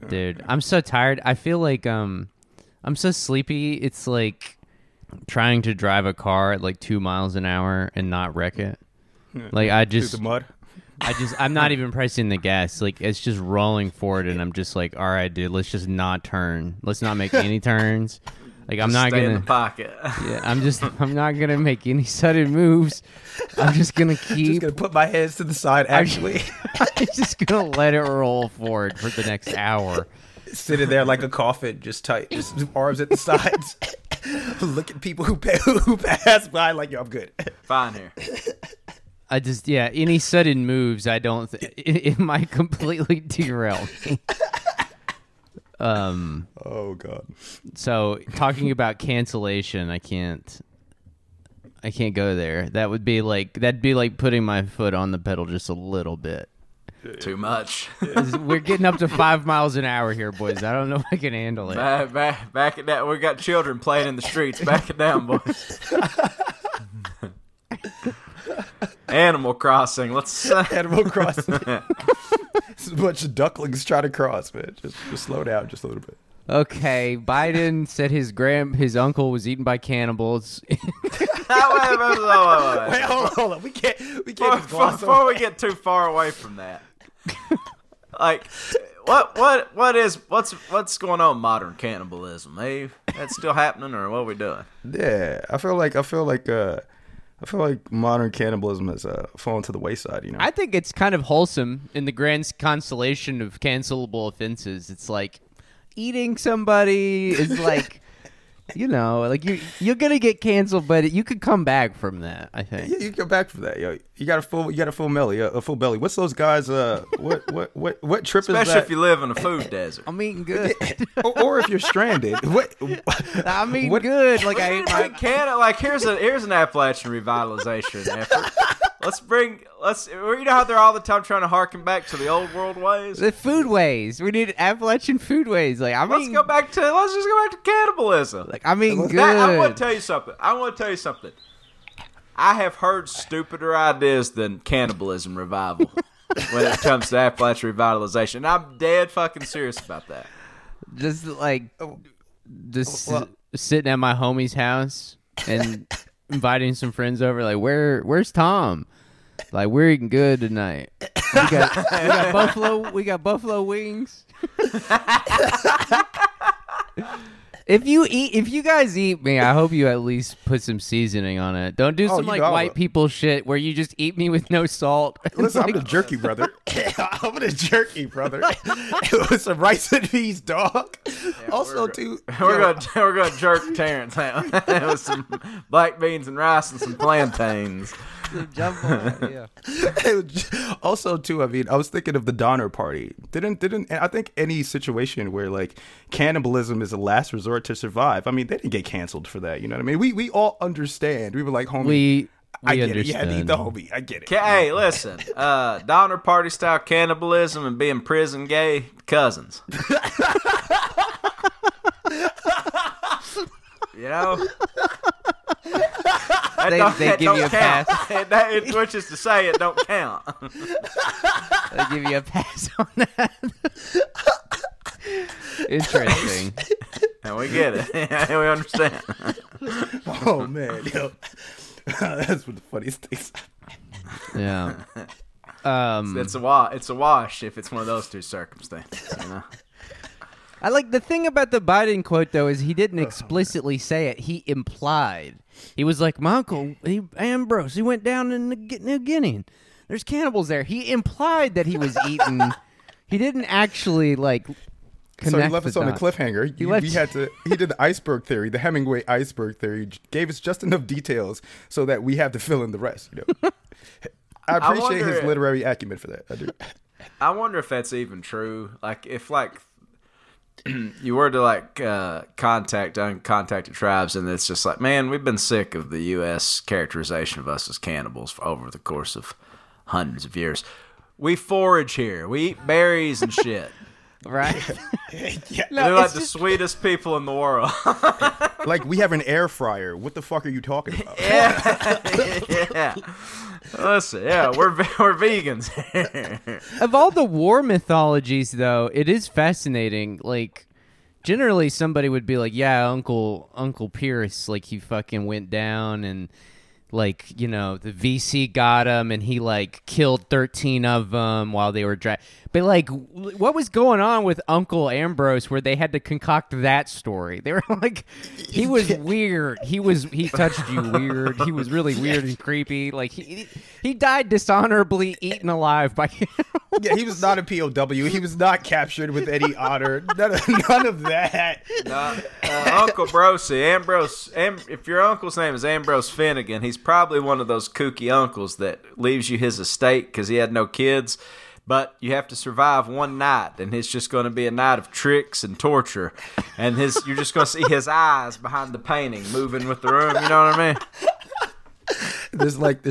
Dude, I'm so tired. I feel like I'm so sleepy. It's like trying to drive a car at like 2 miles an hour and not wreck it. Like Through the mud. I'm not even pressing the gas. Like it's just rolling forward, and I'm just like, all right, dude, let's just not turn. Let's not make any turns. Like I'm not Stay gonna in the pocket. Yeah, I'm not gonna make any sudden moves. I'm just gonna Just keep. gonna put my hands to the side. Actually, I'm just gonna let it roll forward for the next hour. sitting there like a coffin, just tight, just arms at the sides. Look at people who pass by like, yo, I'm good. Fine here. Any sudden moves, I don't. It might completely derail me. Oh god. So talking about cancellation, I can't go there. That'd be like putting my foot on the pedal just a little bit. Too much. We're getting up to 5 miles an hour here, boys. I don't know if I can handle it. Back it down. We got children playing in the streets. Back it down, boys. Animal Crossing. Let's Animal Crossing. It's a bunch of ducklings trying to cross, man. Just slow down just a little bit. Okay, Biden said his uncle was eaten by cannibals. wait. Wait, hold on. We can't just gloss Before over. we get too far away from that, like, what's going on with modern cannibalism, Eve? That's still happening, or what are we doing? Yeah, I feel like modern cannibalism has fallen to the wayside. You know, I think it's kind of wholesome in the grand constellation of cancelable offenses. It's like eating somebody is like, like you're gonna get canceled, but you could come back from that. I think. yeah, you go back for that. Yo, you got a full belly, a full belly. What's those guys? What trip is that? Especially if you live in a food desert. I'm eating good. or if you're stranded. I'm eating good. Like I ate my. Here's an Appalachian revitalization effort. You know how they're all the time trying to harken back to the old world ways? The food ways. We need Appalachian food ways. Like Let's just go back to cannibalism. Like I'm eating good. I want to tell you something. I have heard stupider ideas than cannibalism revival when it comes to Appalachian revitalization. And I'm dead fucking serious about that. Just sitting at my homie's house and inviting some friends over. Like, where's Tom? Like, we're eating good tonight. We got buffalo wings. If you guys eat me, I hope you at least put some seasoning on it. Don't do some white people shit where you just eat me with no salt. Listen, I'm the jerky brother. I'm the jerky brother. With some rice and peas, dog. Yeah, also, we're gonna jerk Terrence out with some black beans and rice and some plantains. Also, too, I mean, I was thinking of the Donner Party. Didn't I think any situation where like cannibalism is a last resort to survive? I mean, they didn't get canceled for that. You know what I mean? We all understand. We were like, homie, I get it. You had to eat the homie. I get it. Hey, listen, Donner Party style cannibalism and being prison gay cousins. You know. They give you a pass. Which is to say, it don't count. They give you a pass on that. Interesting. And we get it. We understand. Oh man, yo, that's one of the funniest things. Yeah. It's a wash if it's one of those two circumstances. You know. I like the thing about the Biden quote though is he didn't explicitly say it. He implied. He was like, my uncle, Ambrose, he went down in New Guinea. There's cannibals there. He implied that he was eaten. He didn't actually like connect. So he left us on a cliffhanger. He did the iceberg theory, the Hemingway iceberg theory. Gave us just enough details so that we have to fill in the rest. You know? I appreciate his literary acumen for that. I do. I wonder if that's even true. Like if you were to contact uncontacted tribes, and it's just like, man, we've been sick of the U.S. characterization of us as cannibals over the course of hundreds of years. We forage here. We eat berries and shit. right? Yeah. No, They're like it's the just- sweetest people in the world. Like, we have an air fryer. What the fuck are you talking about? Yeah. Listen, yeah, we're vegans. Of all the war mythologies, though, it is fascinating. Like, generally, somebody would be like, "Yeah, Uncle Pierce, like he fucking went down and." Like, you know, the VC got him and he, like, killed 13 of them while they were But, like, what was going on with Uncle Ambrose where they had to concoct that story? They were like, he was weird. He touched you weird. He was really weird and creepy. Like, he died dishonorably eaten alive by Yeah, he was not a POW. He was not captured with any honor. None of that. Uncle Brosey, Ambrose. If your uncle's name is Ambrose Finnegan, he's probably one of those kooky uncles that leaves you his estate because he had no kids. But you have to survive one night, and it's just going to be a night of tricks and torture. And you're just going to see his eyes behind the painting moving with the room. You know what I mean? There's like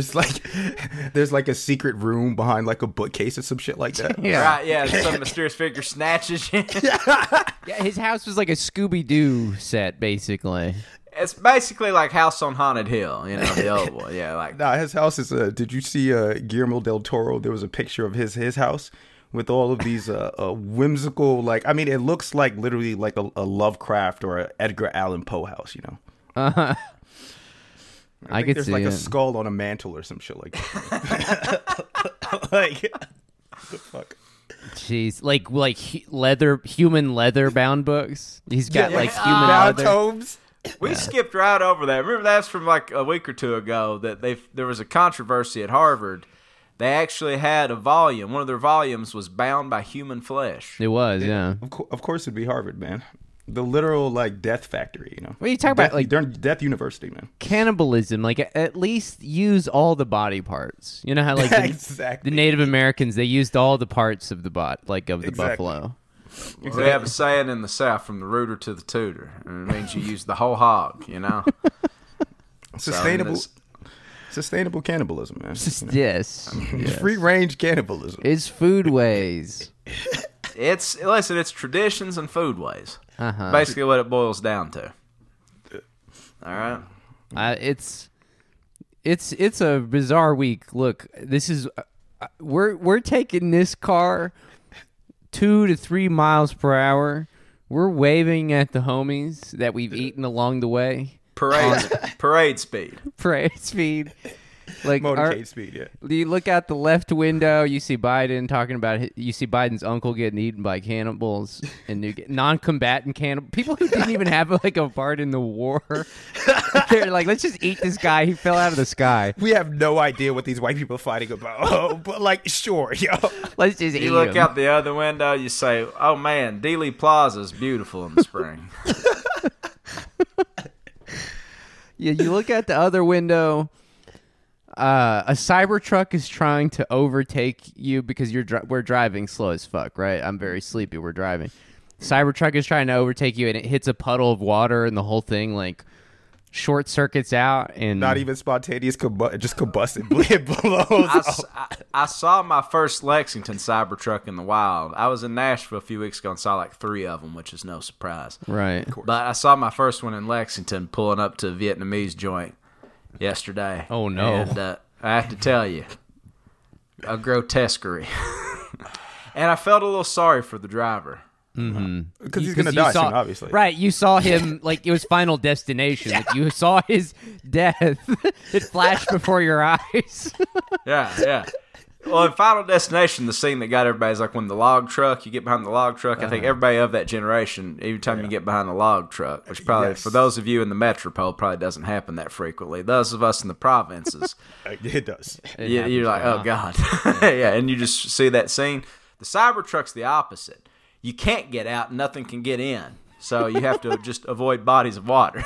a secret room behind like a bookcase or some shit like that. Yeah. Right, yeah. Some mysterious figure snatches you. Yeah, his house was like a Scooby-Doo set, basically. It's basically like House on Haunted Hill, you know, the old one. Yeah, like Nah, his house is. Did you see Guillermo del Toro? There was a picture of his house with all of these whimsical, like, I mean, it looks like literally like a Lovecraft or a Edgar Allan Poe house, you know. I think could there's see like it. a skull on a mantle or some shit like that. Like, what the fuck? Jeez, like human leather bound books. He's got like human bound leather. tomes. we skipped right over that. Remember that's from like a week or two ago that there was a controversy at Harvard. They actually had a volume. One of their volumes was bound by human flesh. It was, yeah. Of course, it'd be Harvard, man. The literal like death factory, you know. What are you talking about? Like Death University, man. cannibalism. Like at least use all the body parts. You know how like Exactly. the Native Americans, they used all the parts of the the Exactly. buffalo. Well, they have a saying in the South, from the rooter to the tutor. And it means you use the whole hog, you know? Sustainable cannibalism, man. Yes. Free range cannibalism. It's food ways. It's traditions and foodways. Uh-huh. Basically what it boils down to. All right? It's a bizarre week. Look, this is we're taking this car 2 to 3 miles per hour. We're waving at the homies that we've eaten along the way. Parade speed. Parade speed. Like Motorcade speed, yeah. you look out the left window, you see Biden talking about. You see Biden's uncle getting eaten by cannibals and non-combatant cannibals, people who didn't even have like a part in the war. They're like, let's just eat this guy. He fell out of the sky. We have no idea what these white people are fighting about. Oh, but like, sure, yo. Let's just eat You look him. out the other window, you say, oh man, Dealey Plaza's beautiful in the spring. Yeah, you look out the other window. A Cybertruck is trying to overtake you because we're driving slow as fuck, right? I'm very sleepy. We're driving. Cybertruck is trying to overtake you, and it hits a puddle of water, and the whole thing like short circuits out, and Not even spontaneous just combusted. It blows up. I saw my first Lexington Cybertruck in the wild. I was in Nashville a few weeks ago and saw like 3 of them, which is no surprise. right. But I saw my first one in Lexington pulling up to a Vietnamese joint yesterday. Oh, no. And I have to tell you, a grotesquerie. And I felt a little sorry for the driver. Because he's going to die soon, obviously. Right, you saw him like it was Final Destination. Like, you saw his death. It flashed before your eyes. Yeah. Well, in Final Destination, the scene that got everybody is like when the log truck, you get behind the log truck. I think everybody of that generation, every time you get behind the log truck, which probably, Yes. for those of you in the metropole, probably doesn't happen that frequently. Those of us in the provinces, It does. you're like, oh, God. Yeah, and you just see that scene. The Cybertruck's the opposite. You can't get out, and nothing can get in. So you have to just avoid bodies of water.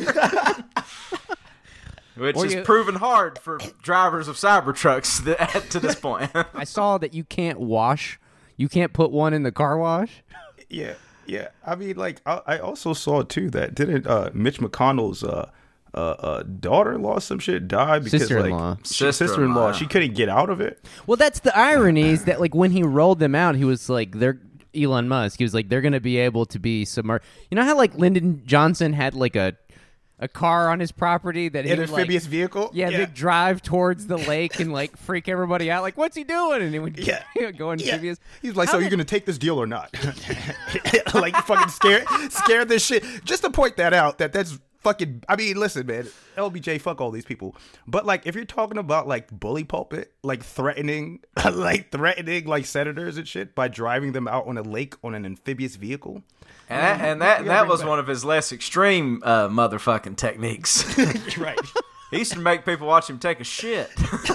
Which is proven hard for drivers of Cybertrucks to this point. I saw that you can't wash. You can't put one in the car wash. Yeah. I mean, like, I also saw, too, that didn't Mitch McConnell's daughter-in-law some shit die because, Sister-in-law. like, sister-in-law, she couldn't get out of it. Well, that's the irony is that like when he rolled them out, he was like, Elon Musk. He was like, they're going to be able to be submerged. You know how like Lyndon Johnson had like a car on his property that he An would amphibious vehicle? Yeah, they'd drive towards the lake and like freak everybody out. Like, what's he doing? And he would go amphibious. He's like, so you're going to take this deal or not? Like, fucking scared this shit. Just to point that out, that's fucking, I mean, listen, man, LBJ, fuck all these people. But like, if you're talking about like bully pulpit, like threatening like senators and shit by driving them out on a lake on an amphibious vehicle. And that was one of his less extreme motherfucking techniques. Right. He used to make people watch him take a shit.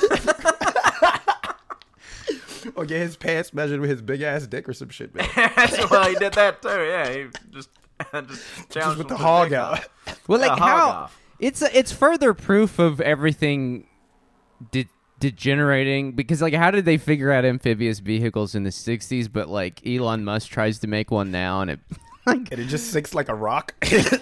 Or get his pants measured with his big ass dick or some shit, man. Well, he did that too. Yeah, he just Just with the hog out. Well, like hog how off. it's further proof of everything degenerating, because like how did they figure out amphibious vehicles in the 60s, but like Elon Musk tries to make one now and it And it just sinks like a rock.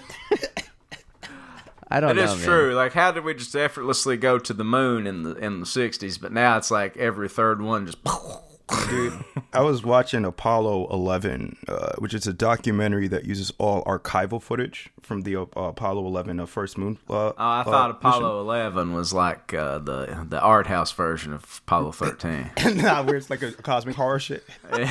I don't know. It is true. Like, how did we just effortlessly go to the moon in the 60s, but now it's like every third one just. Dude, I was watching Apollo 11, which is a documentary that uses all archival footage from the Apollo 11 first moon. I thought Apollo 11 was like the art house version of Apollo 13. Nah, where it's like a cosmic horror shit.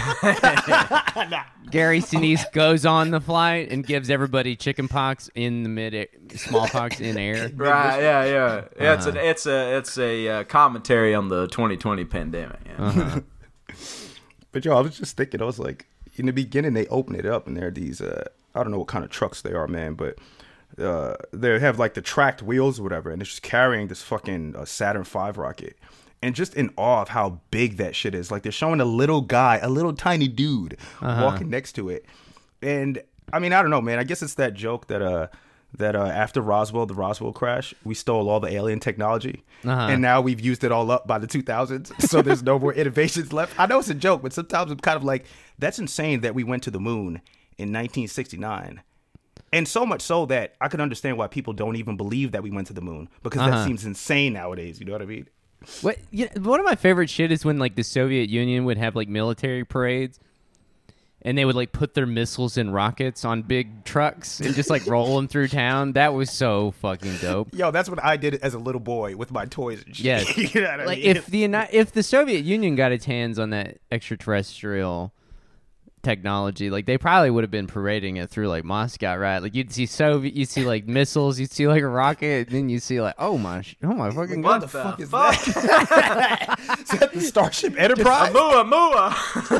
Gary Sinise goes on the flight and gives everybody chicken pox in the smallpox in air. Right? Yeah. It's a commentary on the 2020 pandemic. Yeah. Uh-huh. But yo, I was just thinking, I was like, in the beginning they open it up and there are these I don't know what kind of trucks they are, man, but they have like the tracked wheels or whatever, and it's just carrying this fucking Saturn V rocket. And just in awe of how big that shit is. Like, they're showing a little guy, a little tiny dude walking next to it. And I mean, I don't know, man. I guess it's that joke that after the Roswell crash, we stole all the alien technology, and now we've used it all up by the 2000s, so there's no more innovations left. I know it's a joke, but sometimes I'm kind of like, that's insane that we went to the moon in 1969. And so much so that I can understand why people don't even believe that we went to the moon, because that seems insane nowadays, you know what I mean? One of my favorite shit is when like the Soviet Union would have like military parades, and they would like put their missiles and rockets on big trucks and just like roll them through town. That was so fucking dope. Yo, that's what I did as a little boy with my toys and shit. Yes. You know what like I mean? if the Soviet Union got its hands on that extraterrestrial technology, like they probably would have been parading it through like Moscow, right? Like you'd see like missiles, you'd see like a rocket, and then you see like oh my fucking What god. the fuck is that? Is that the Starship Enterprise? Amua.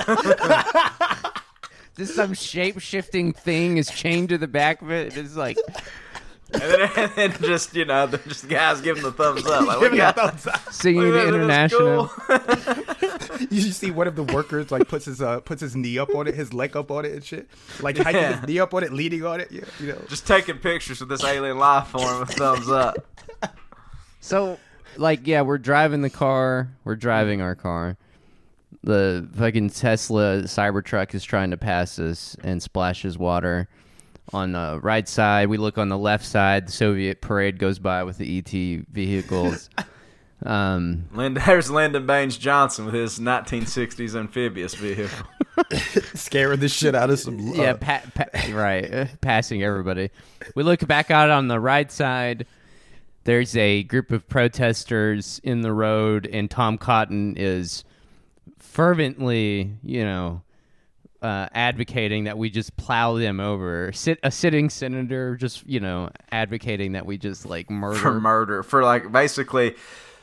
Just some shape-shifting thing is chained to the back of it. It's like, and then just just guys giving the thumbs up. Like, Giving a thumbs up. singing the international. Cool. You should see one of the workers like puts his knee up on it, his leg up on it and shit. Like hiking his knee up on it, leaning on it. Yeah, you know. Just taking pictures of this alien life form with thumbs up. So, like, yeah, we're driving our car. The fucking Tesla Cybertruck is trying to pass us and splashes water. On the right side, we look on the left side. The Soviet parade goes by with the ET vehicles. There's Lyndon Baines Johnson with his 1960s amphibious vehicle. Scaring the shit out of some. Right, passing everybody. We look back out on the right side. There's a group of protesters in the road, and Tom Cotton is fervently, advocating that we just plow them over. A sitting senator just, advocating that we just like murder. For like basically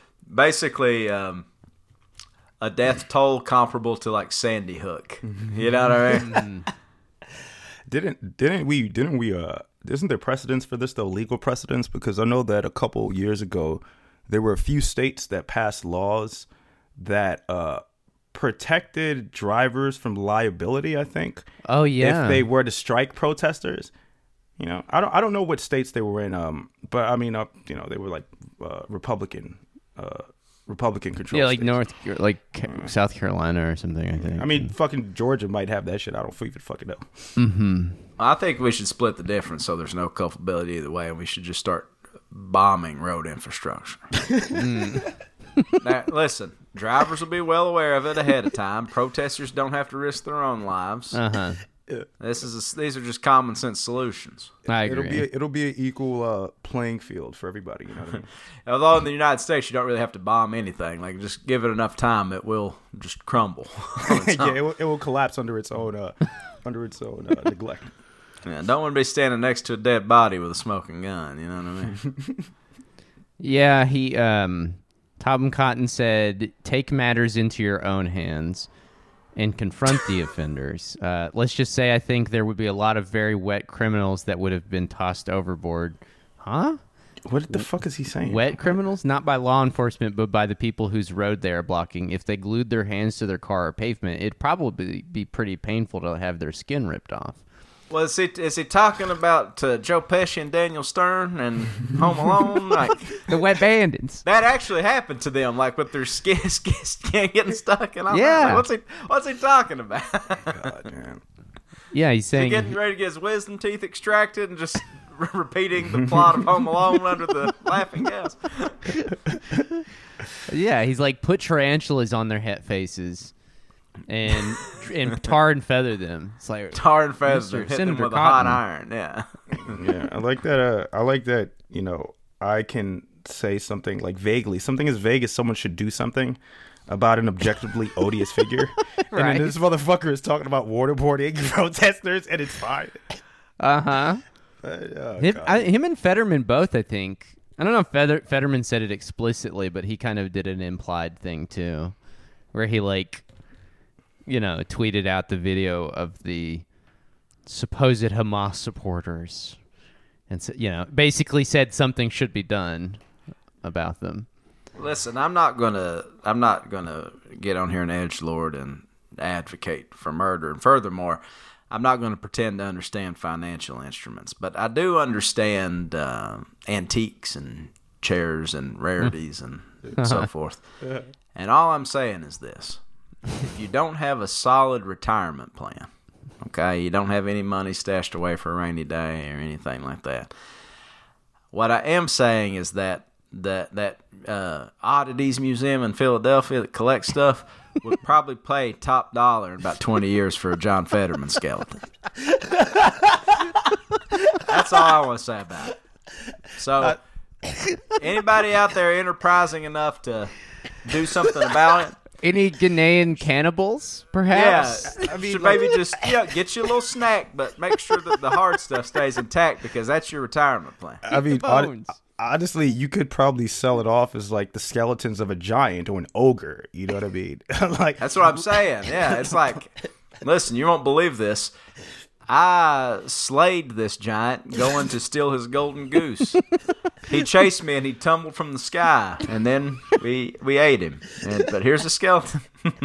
a death toll comparable to like Sandy Hook. You know what I mean? Didn't we isn't there precedence for this though, legal precedence? Because I know that a couple years ago there were a few states that passed laws that protected drivers from liability, I think. Oh yeah. If they were to strike protesters. I don't know what states they were in, but I mean they were like Republican control. Yeah, like states. South Carolina or something, I think. I mean, fucking Georgia might have that shit. I don't even fucking know. Mm-hmm. I think we should split the difference so there's no culpability either way, and we should just start bombing road infrastructure. Now, listen, drivers will be well aware of it ahead of time. Protesters don't have to risk their own lives. Uh-huh. These are just common sense solutions. I agree. It'll be an equal playing field for everybody. You know what I mean? Although in the United States, you don't really have to bomb anything. Like, just give it enough time, it will just crumble. Yeah, it will collapse under its own neglect. Yeah, don't want to be standing next to a dead body with a smoking gun. You know what I mean? Yeah, he Tom Cotton said, "Take matters into your own hands and confront the offenders." Let's just say I think there would be a lot of very wet criminals that would have been tossed overboard. Huh? What the fuck is he saying? Wet criminals? Not by law enforcement, but by the people whose road they are blocking. If they glued their hands to their car or pavement, it'd probably be pretty painful to have their skin ripped off. Well, is he talking about Joe Pesci and Daniel Stern and Home Alone? Like, The wet bandits. that actually happened to them, like with their skin getting stuck and all Yeah. that. Like, what's he talking about? God, man. Yeah, he's He saying... getting ready to get his wisdom teeth extracted and just repeating the plot of Home Alone under the laughing gas. Yeah, he's like, put tarantulas on their head faces and tar and feather them. It's like Tar and feather, Mr. hit them Senator with a hot Cotton. iron. Yeah. Yeah, I like that. I like that. You know, I can say something like vaguely, something as vague as someone should do something about an objectively odious figure, and Right. then this motherfucker is talking about waterboarding protesters, and it's fine. Uh-huh. Oh, Him, God. him and Fetterman both, I think. I don't know if Fetterman said it explicitly, but he kind of did an implied thing too, where he tweeted out the video of the supposed Hamas supporters, and basically said something should be done about them. Listen, I'm not gonna get on here and edgelord and advocate for murder. And furthermore, I'm not going to pretend to understand financial instruments, but I do understand antiques and chairs and rarities and so forth. And all I'm saying is this. If you don't have a solid retirement plan, okay, you don't have any money stashed away for a rainy day or anything like that, what I am saying is that Oddities Museum in Philadelphia that collects stuff would probably pay top dollar in about 20 years for a John Fetterman skeleton. That's all I want to say about it. So, anybody out there enterprising enough to do something about it? Any Ghanaian cannibals, perhaps? Yeah, I mean, maybe just get you a little snack, but make sure that the hard stuff stays intact because that's your retirement plan. I mean, bones. honestly, you could probably sell it off as like the skeletons of a giant or an ogre. You know what I mean? Like That's what I'm saying. Yeah, it's like, listen, you won't believe this. I slayed this giant going to steal his golden goose. He chased me and he tumbled from the sky, and then we ate him. But here's a skeleton.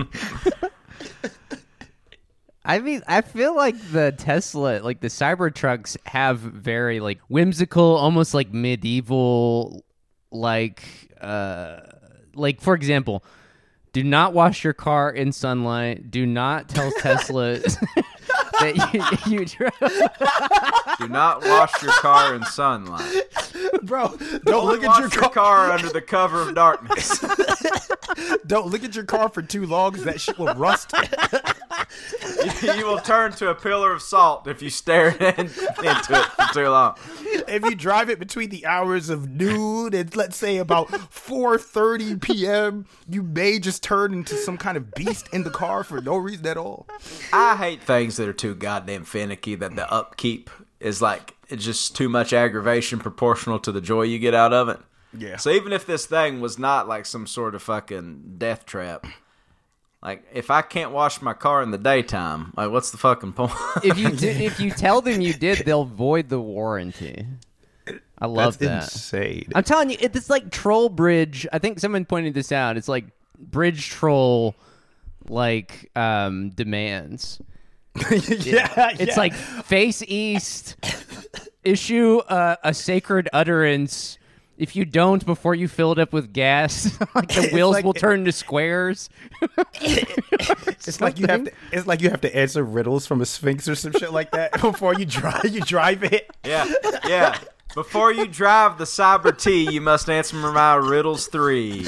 I mean, I feel like the Tesla, like the Cybertrucks, have very like whimsical, almost like medieval, like for example, do not wash your car in sunlight. Do not tell Tesla that you drove. Do not wash your car in sunlight. bro, don't look at Wash your your car under the cover of darkness. Don't look at your car for too long, 'cause that shit will rust. You will turn to a pillar of salt if you stare into it for too long. If you drive it between the hours of noon and let's say about 4:30 p.m., you may just turn into some kind of beast in the car for no reason at all. I hate things that are too goddamn finicky, that the upkeep is like, it's just too much aggravation proportional to the joy you get out of it. Yeah. So even if this thing was not like some sort of fucking death trap, like if I can't wash my car in the daytime, like what's the fucking point? If you tell them you did, they'll void the warranty. I love That's that. insane. I'm telling you, it's like troll bridge. I think someone pointed this out. It's like bridge troll, like demands. It's like face east, issue a sacred utterance. If you don't before you fill it up with gas, like the wheels like- will turn to squares. It's like you have to answer riddles from a sphinx or some shit like that before you drive it. Yeah. Before you drive the Cyber T, you must answer my riddles 3.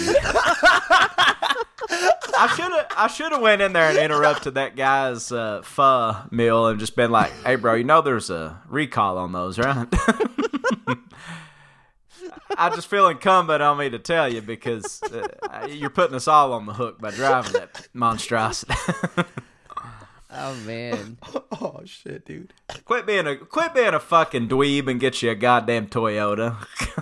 I should have went in there and interrupted that guy's pho meal and just been like, "Hey, bro, you know there's a recall on those, right?" I just feel incumbent on me to tell you because you're putting us all on the hook by driving that monstrosity. Oh man. Oh shit, dude. Quit being a fucking dweeb and get you a goddamn Toyota.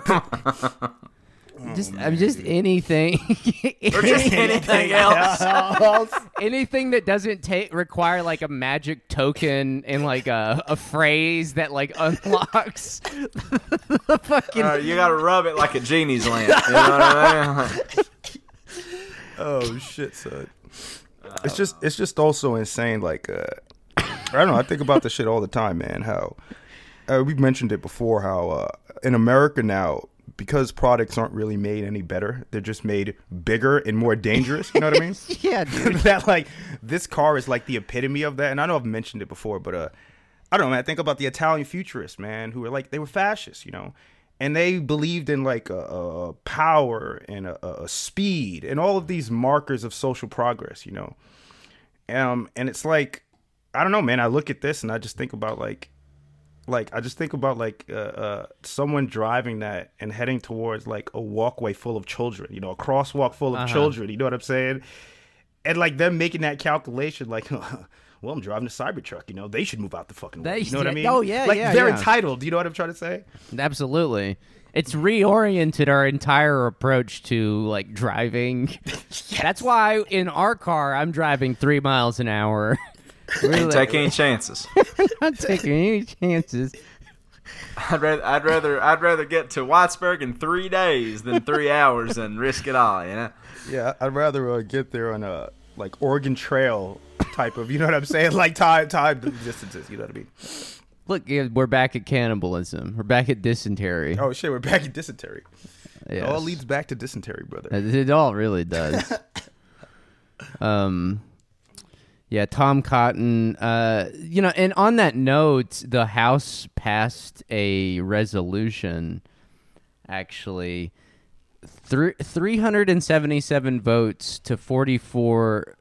Just anything. Or just anything else. Anything that doesn't require like a magic token and like a phrase that like unlocks the fucking. You gotta rub it like a genie's lamp. You know what I mean? Oh shit, son. It's just also insane. Like, I don't know. I think about this shit all the time, man. How we've mentioned it before. How in America now, because products aren't really made any better, they're just made bigger and more dangerous. You know what I mean? Yeah, dude. That like this car is like the epitome of that. And I know I've mentioned it before, but I don't know, man. I think about the Italian futurists, man, who were like they were fascists, you know, and they believed in like a power and a speed and all of these markers of social progress, you know. And it's like, I don't know, man. I look at this and I just think about someone driving that and heading towards like a walkway full of children, you know, a crosswalk full of children. You know what I'm saying? And like them making that calculation, like, well, I'm driving a Cybertruck, you know, they should move out the fucking way. You know what I mean? Oh yeah, like yeah, they're yeah. entitled. You know what I'm trying to say? Absolutely. It's reoriented our entire approach to like driving. Yes. That's why in our car I'm driving 3 miles an hour. Ain't taking any chances. Not taking any chances. I'd rather get to Whitesburg in 3 days than 3 hours and risk it all, you know? Yeah, I'd rather get there on a like Oregon Trail type of, you know what I'm saying? Like time distances, you know what I mean? Look, we're back at cannibalism. We're back at dysentery. Oh shit, we're back at dysentery. Yes. It all leads back to dysentery, brother. It all really does. Yeah, Tom Cotton. You know, and on that note, the House passed a resolution, actually, 377 votes to 44.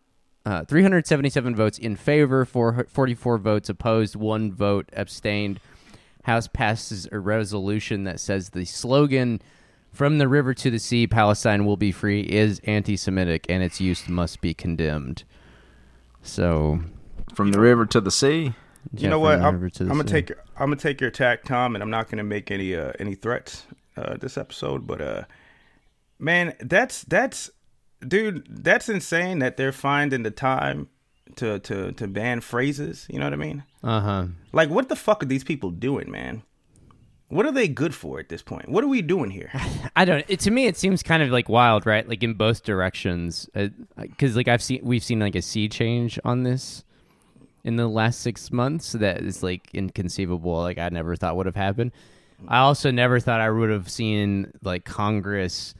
377 votes in favor, 44 votes opposed, 1 vote abstained. House passes a resolution that says the slogan, "From the river to the sea, Palestine will be free," is anti-Semitic and its use must be condemned. So, from the river to the sea. You know what? I'm gonna take your attack, Tom, and I'm not gonna make any threats this episode. But man, that's dude, that's insane that they're finding the time to ban phrases. You know what I mean? Like, what the fuck are these people doing, man? What are they good for at this point? What are we doing here? I don't. To me, it seems kind of like wild, right? Like in both directions, because like we've seen like a sea change on this in the last 6 months that is like inconceivable. Like I never thought would have happened. I also never thought I would have seen like Congress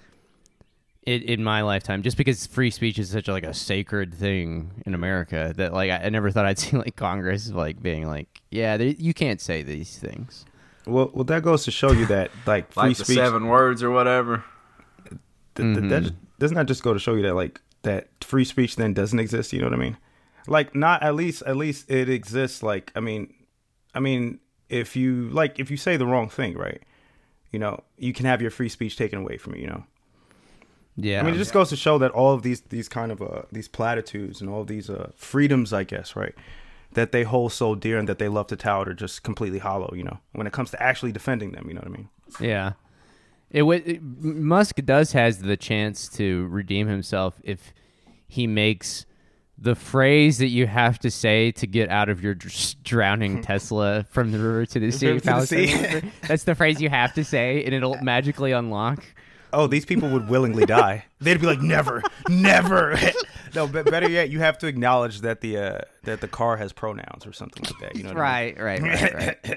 in my lifetime, just because free speech is such a sacred thing in America that like I never thought I'd see like Congress like being like, yeah, you can't say these things. Well, that goes to show you that like free like speech, the 7 words or whatever. Doesn't that just go to show you that like that free speech then doesn't exist? You know what I mean? Like not at least it exists. Like I mean, if you say the wrong thing, right? You know, you can have your free speech taken away from you. You know. Yeah, I mean, it just goes to show that all of these kind of these platitudes and all of these freedoms, I guess, right, that they hold so dear and that they love to tout are just completely hollow, you know, when it comes to actually defending them, you know what I mean? Yeah. Musk has the chance to redeem himself if he makes the phrase that you have to say to get out of your drowning Tesla from the river to the sea. That's the phrase you have to say, and it'll magically unlock. Oh, these people would willingly die. They'd be like, never. No, but better yet, you have to acknowledge that the car has pronouns or something like that. You know what I mean? Right.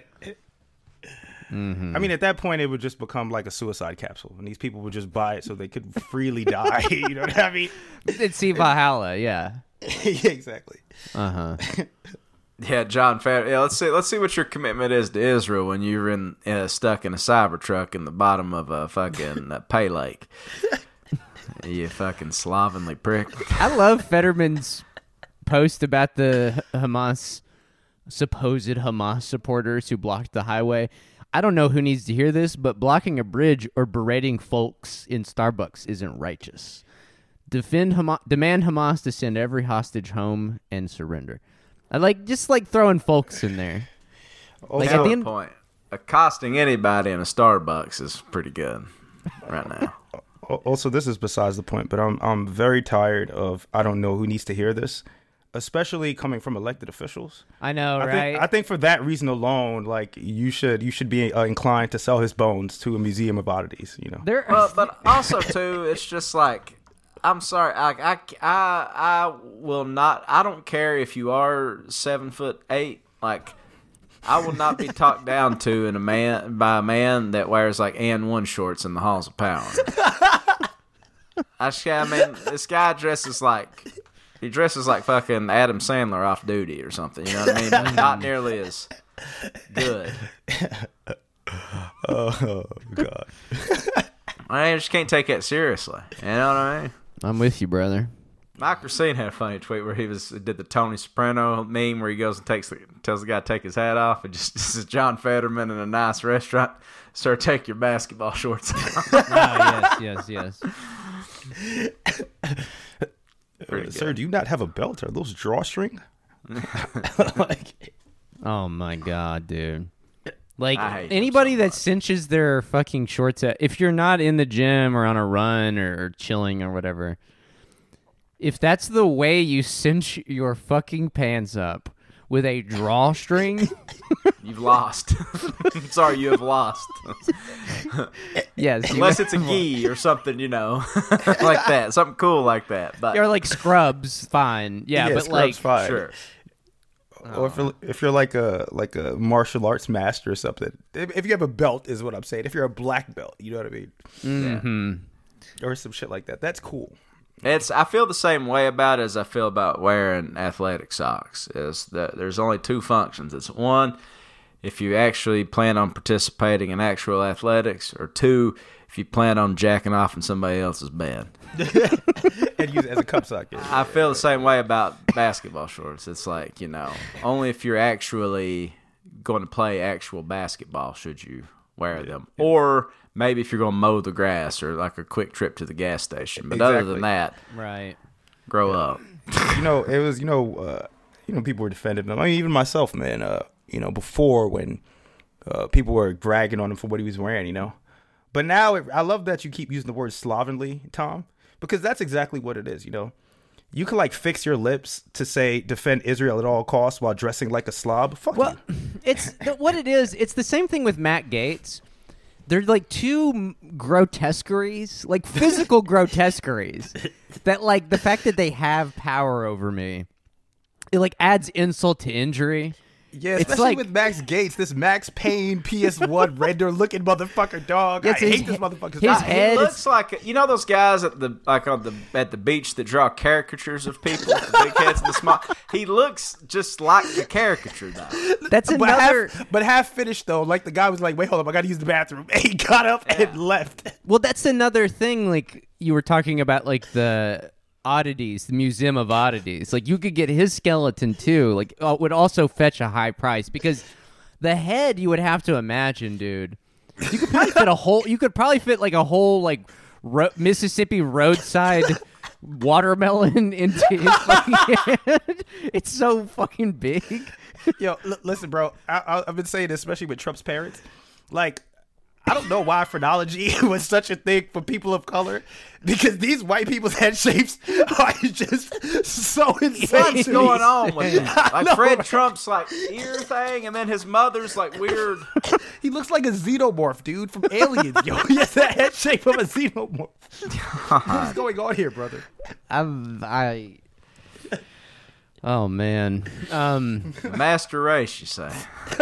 Mm-hmm. I mean, at that point, it would just become like a suicide capsule, and these people would just buy it so they could freely die. You know what I mean? It's see Valhalla, yeah. Yeah, exactly. Yeah, John Fat. Yeah, let's see what your commitment is to Israel when you're stuck in a Cybertruck in the bottom of a fucking Pay Lake. You fucking slovenly prick. I love Fetterman's post about the supposed Hamas supporters who blocked the highway. I don't know who needs to hear this, but blocking a bridge or berating folks in Starbucks isn't righteous. Demand Hamas to send every hostage home and surrender. I like throwing folks in there. Like at the end, point, accosting anybody in a Starbucks is pretty good right now. Also, this is besides the point, but I'm very tired of I don't know who needs to hear this, especially coming from elected officials. I know, right? I think for that reason alone, like you should be inclined to sell his bones to a museum of oddities. You know, but also too, it's just like. I'm sorry. I will not. I don't care if you are 7'8". Like, I will not be talked down to by a man that wears like AN1 shorts in the halls of power. I mean, this guy dresses like fucking Adam Sandler off duty or something. You know what I mean? Not nearly as good. Oh God. I just can't take it seriously. You know what I mean? I'm with you, brother. Mike Racine had a funny tweet where he did the Tony Soprano meme where he goes and tells the guy to take his hat off and just this is John Fetterman in a nice restaurant. Sir, take your basketball shorts off. Yes. Sir, do you not have a belt? Are those drawstring? Oh my God, dude. Like, anybody that cinches their fucking shorts if you're not in the gym or on a run or chilling or whatever, if that's the way you cinch your fucking pants up with a drawstring, you've lost. Sorry, you have lost. Yes. Unless it's a gi or something, you know, like that. Something cool like that. But or like scrubs, fine. Yeah, but scrubs like, fine. Sure. Or if you're like a martial arts master or something, if you have a belt is what I'm saying. If you're a black belt, you know what I mean, mm-hmm. or some shit like that. That's cool. I feel the same way about it as I feel about wearing athletic socks. Is that there's only two functions. It's one, if you actually plan on participating in actual athletics, or two, if you plan on jacking off in somebody else's bed. And use it as a cup sock. I feel the same way about basketball shorts. It's like, you know, only if you're actually going to play actual basketball should you wear them. Or maybe if you're going to mow the grass or like a quick trip to the gas station. But other than that, right, grow up. You know, it was, people were defending him. I mean, even myself, man, before when people were bragging on him for what he was wearing, you know. But now I love that you keep using the word slovenly, Tom. Because that's exactly what it is, you know. You can like fix your lips to say defend Israel at all costs while dressing like a slob. Fuck you. It's what it is. It's the same thing with Matt Gaetz. They're like two grotesqueries, like physical grotesqueries. That like the fact that they have power over me, it like adds insult to injury. Yeah, especially with Max Gaetz, this Max Payne PS1 render looking motherfucker, dog. I hate this motherfucker. His head he looks like those guys at the beach that draw caricatures of people, the big heads and the small. He looks just like the caricature though. That's another, but half finished though. Like the guy was like, "Wait, hold up, I got to use the bathroom." And he got up and left. Well, that's another thing. Like you were talking about, like the oddities, the Museum of Oddities. Like you could get his skeleton too. Like would also fetch a high price because the head you would have to imagine, dude. You could probably fit a whole. You could probably fit like a whole like Mississippi roadside watermelon into his fucking head. It's so fucking big. Yo, listen, bro. I've been saying this, especially with Trump's parents. Like, I don't know why phrenology was such a thing for people of color, because these white people's head shapes are just so insane. What's going on with that? Like Fred Trump's like ear thing, and then his mother's like weird. He looks like a xenomorph, dude, from Aliens. Yo, he has the head shape of a xenomorph. What's going on here, brother? Oh man. Master race, you say?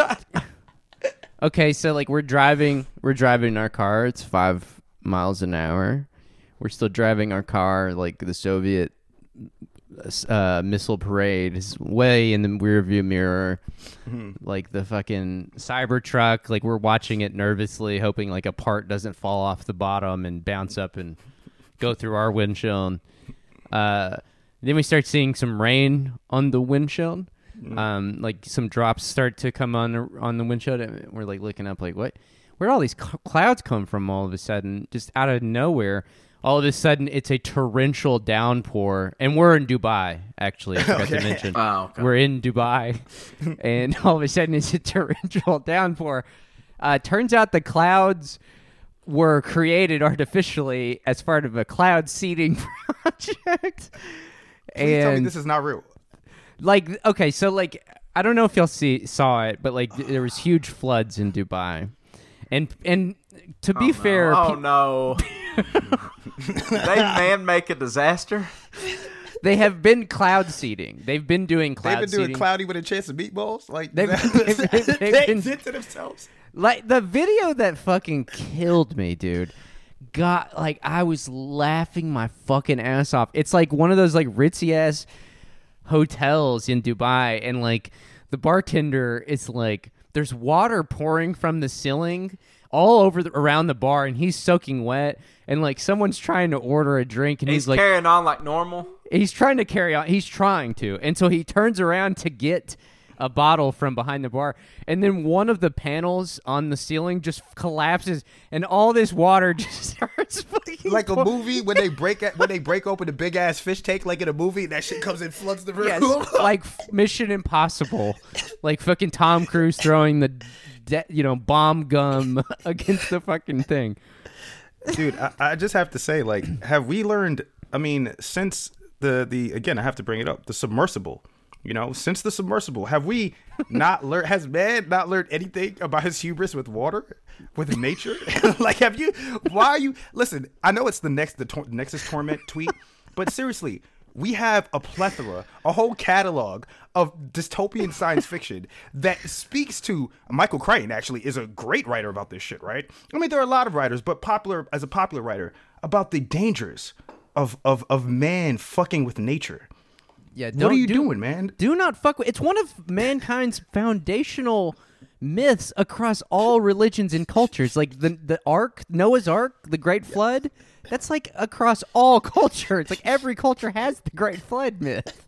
Okay, so like we're driving our car. It's 5 miles an hour. We're still driving our car like the Soviet missile parade is way in the rearview mirror. Like the fucking Cybertruck, like we're watching it nervously, hoping like a part doesn't fall off the bottom and bounce up and go through our windshield. Then we start seeing some rain on the windshield. Like some drops start to come on the windshield, and we're like looking up, like what? Where all these clouds come from? All of a sudden, just out of nowhere. All of a sudden, it's a torrential downpour, and we're in Dubai. Actually, I forgot to mention. Oh, okay. We're in Dubai, and all of a sudden, it's a torrential downpour. Turns out the clouds were created artificially as part of a cloud seeding project. Please tell me this is not real. Like, okay, so like, I don't know if y'all saw it, but like, there was huge floods in Dubai, and to be fair, no. They make a disaster. They have been cloud seeding. They've been doing cloud They've been seeding. doing cloudy with a chance of meatballs. Like They've been did to themselves. Like the video that fucking killed me, dude. Got like I was laughing my fucking ass off. It's like one of those like ritzy ass hotels in Dubai, and like the bartender is like, there's water pouring from the ceiling all over around the bar, and he's soaking wet, and like someone's trying to order a drink, and he's like carrying on like normal. He's trying to carry on. He's trying to, and so he turns around to get a bottle from behind the bar, and then one of the panels on the ceiling just collapses, and all this water just starts fucking like a movie when they break open a big ass fish tank, like in a movie, and that shit comes and floods the room. Yes, like Mission Impossible, like fucking Tom Cruise throwing the bomb gum against the fucking thing. Dude, I just have to say, like, have we learned? I mean, since the again, I have to bring it up, the submersible. You know, since the submersible, have we not learned? Has man not learned anything about his hubris with water, with nature? Like, have you? Why are you? Listen, I know it's the Nexus Torment tweet, but seriously, we have a plethora, a whole catalog of dystopian science fiction that speaks to Michael Crichton. Actually, is a great writer about this shit, right? I mean, there are a lot of writers, but as a popular writer about the dangers of man fucking with nature. Yeah, what are you doing, man? Do not fuck with. It's one of mankind's foundational myths across all religions and cultures. Like the Ark, Noah's Ark, the Great Flood. That's like across all cultures. Like every culture has the Great Flood myth.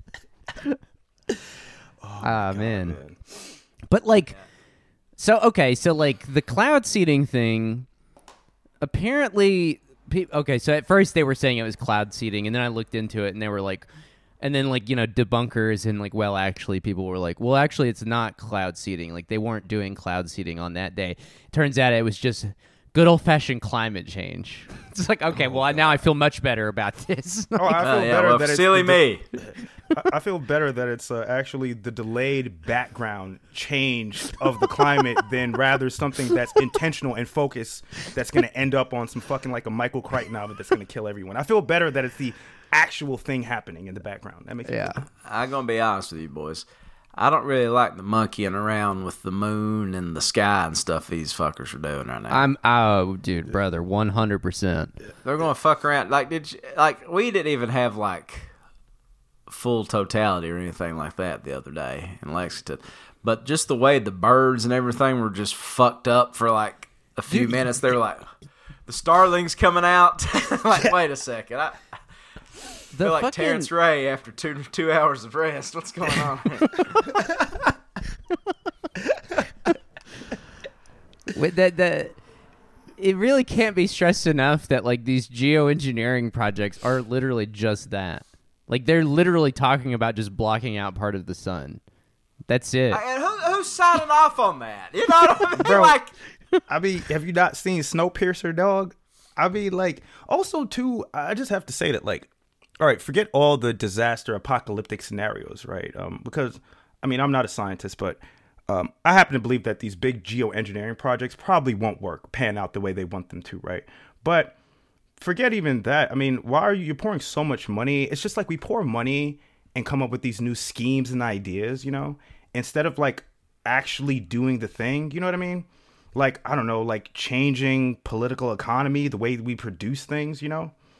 God, man. But like, so like the cloud seeding thing. Apparently, okay. So at first they were saying it was cloud seeding, and then I looked into it, and they were like. And then, like, debunkers and, like, well, actually, people were like, well, actually, it's not cloud seeding. Like, they weren't doing cloud seeding on that day. Turns out it was just good old-fashioned climate change. It's like, okay, now I feel much better about this. Oh, I feel better that it's silly me. I feel better that it's actually the delayed background change of the climate than rather something that's intentional and focused that's going to end up on some fucking, like, a Michael Crichton novel that's going to kill everyone. I feel better that it's the actual thing happening in the background. That makes me feel good. I'm gonna be honest with you boys. I don't really like the monkeying around with the moon and the sky and stuff these fuckers are doing right now. Dude, brother, 100%. They're gonna fuck around. Like, we didn't even have like full totality or anything like that the other day in Lexington, but just the way the birds and everything were just fucked up for like a few minutes. They were like, the starlings coming out. Like, wait a second. I feel like Terrence Ray after 2 hours of rest. What's going on here? It really can't be stressed enough that like these geoengineering projects are literally just that. Like they're literally talking about just blocking out part of the sun. That's it. And who's signing off on that? You know what I mean? Bro, like, I mean, have you not seen Snowpiercer, dog? I mean, like, also too, I just have to say that, like, all right, forget all the disaster apocalyptic scenarios, right? Because, I mean, I'm not a scientist, but I happen to believe that these big geoengineering projects probably won't pan out the way they want them to, right? But forget even that. I mean, why are you're pouring so much money? It's just like we pour money and come up with these new schemes and ideas, you know, instead of like actually doing the thing, you know what I mean? Like, I don't know, like changing political economy, the way we produce things, you know?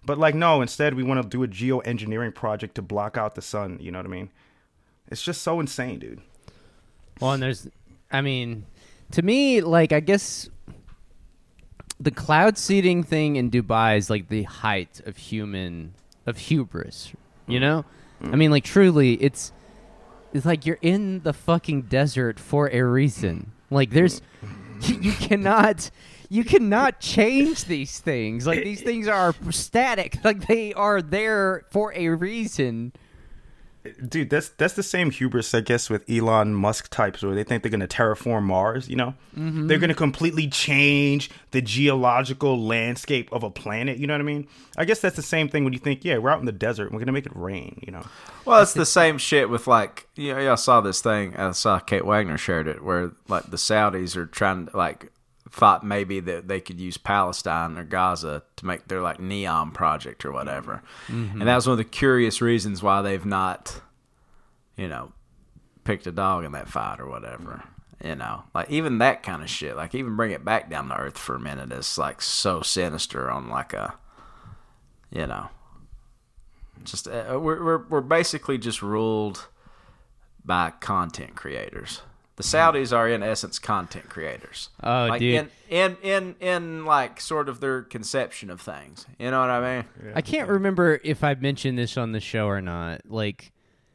But like, no, instead we want to do a geoengineering project to block out the sun. You know what I mean? It's just so insane, dude. Well, and to me, like, I guess the cloud seeding thing in Dubai is like the height of hubris, you know? I mean, like, truly, it's like you're in the fucking desert for a reason. Like, there's, you cannot change these things. Like, these things are static. Like, they are there for a reason. Dude, that's the same hubris, I guess, with Elon Musk types, where they think they're going to terraform Mars, you know? Mm-hmm. They're going to completely change the geological landscape of a planet, you know what I mean? I guess that's the same thing when you think, yeah, we're out in the desert, we're going to make it rain, you know? Well, it's the same shit with, like, you know, I saw this thing, I saw Kate Wagner shared it, where, like, the Saudis are trying to, like, thought maybe that they could use Palestine or Gaza to make their, like, NEOM project or whatever. Mm-hmm. And that was one of the curious reasons why they've not, you know, picked a dog in that fight or whatever. You know, like, even that kind of shit, like, even bring it back down to earth for a minute is, like, so sinister on, like, a, you know, just, we're basically just ruled by content creators. The Saudis are, in essence, content creators. Oh, like, dude. In like, sort of their conception of things. You know what I mean? Yeah. I can't remember if I mentioned this on the show or not. Like,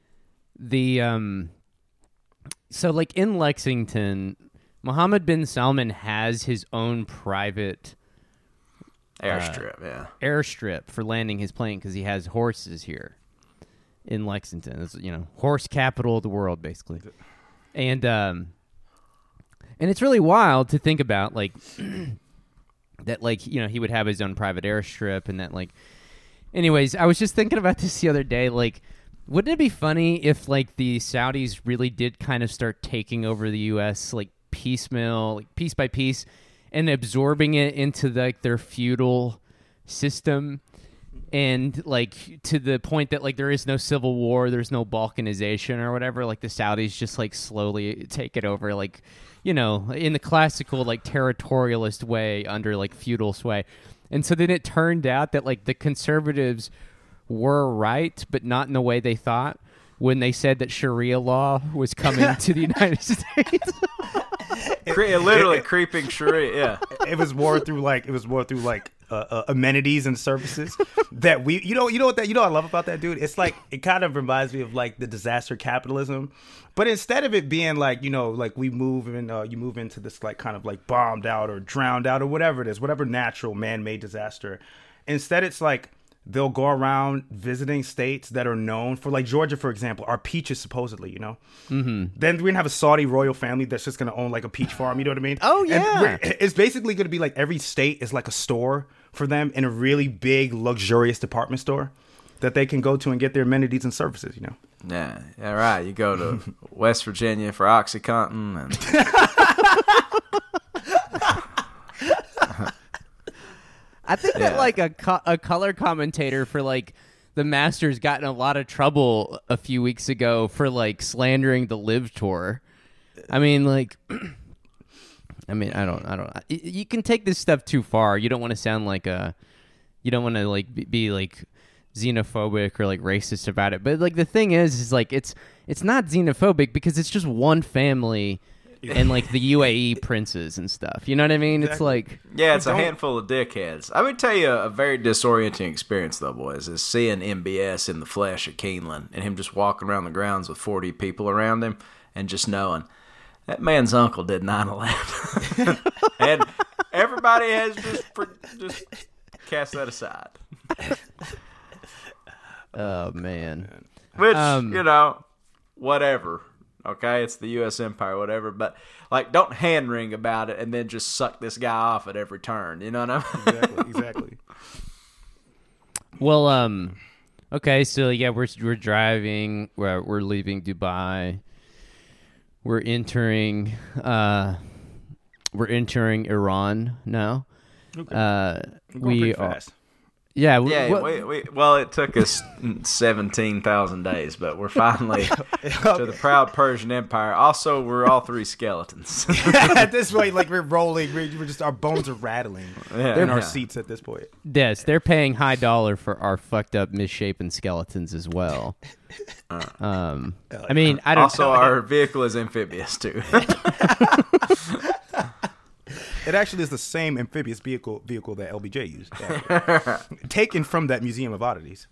so, like, in Lexington, Mohammed bin Salman has his own private airstrip for landing his plane because he has horses here in Lexington. It's, you know, horse capital of the world, basically. And it's really wild to think about, like, that, like, you know, he would have his own private airstrip and that, like, anyways, I was just thinking about this the other day. Like, wouldn't it be funny if, like, the Saudis really did kind of start taking over the U.S., like, piecemeal, like, piece by piece, and absorbing it into, like, their feudal system? And, like, to the point that, like, there is no civil war, there's no balkanization or whatever. Like, the Saudis just, like, slowly take it over, like, you know, in the classical, like, territorialist way under, like, feudal sway. And so then it turned out that, like, the conservatives were right, but not in the way they thought when they said that Sharia law was coming to the United States. Literally creeping Sharia, yeah. It was more through amenities and services that we, you know what I love about that, dude? It's like, it kind of reminds me of, like, the disaster capitalism, but instead of it being like, you know, like, we move and you move into this, like, kind of like bombed out or drowned out or whatever it is, whatever natural man-made disaster. Instead, it's like they'll go around visiting states that are known for, like, Georgia, for example, are peaches, supposedly, you know? Mm-hmm. Then we're going to have a Saudi royal family that's just going to own, like, a peach farm, you know what I mean? Oh, yeah. And it's basically going to be, like, every state is, like, a store for them in a really big, luxurious department store that they can go to and get their amenities and services, you know? Yeah, right. You go to West Virginia for OxyContin and... I think that, like, a color commentator for, like, the Masters got in a lot of trouble a few weeks ago for, like, slandering the Live Tour. I mean, like, I don't. You can take this stuff too far. You don't want to sound like you don't want to, like, be like xenophobic or, like, racist about it. But, like, the thing is like, it's not xenophobic because it's just one family. And, like, the UAE princes and stuff. You know what I mean? Exactly. It's like... Yeah, it's a handful of dickheads. I would tell you a very disorienting experience, though, boys, is seeing MBS in the flesh at Keeneland and him just walking around the grounds with 40 people around him and just knowing that man's uncle did 9/11. And everybody has just cast that aside. Oh, man. Which, you know, whatever. Okay, it's the U.S. empire, whatever. But, like, don't hand wring about it and then just suck this guy off at every turn. You know what I mean? Exactly. Well, okay, so yeah, we're driving. We're leaving Dubai. We're entering Iran now. Okay. We are. Yeah. Well, it took us 17,000 days, but we're finally to the proud Persian Empire. Also, we're all three skeletons. At this point, like we're rolling, we're just our bones are rattling in our seats at this point. Yes, they're paying high dollar for our fucked up, misshapen skeletons as well. I mean, I don't. Also, our vehicle is amphibious too. It actually is the same amphibious vehicle that LBJ used, taken from that Museum of Oddities.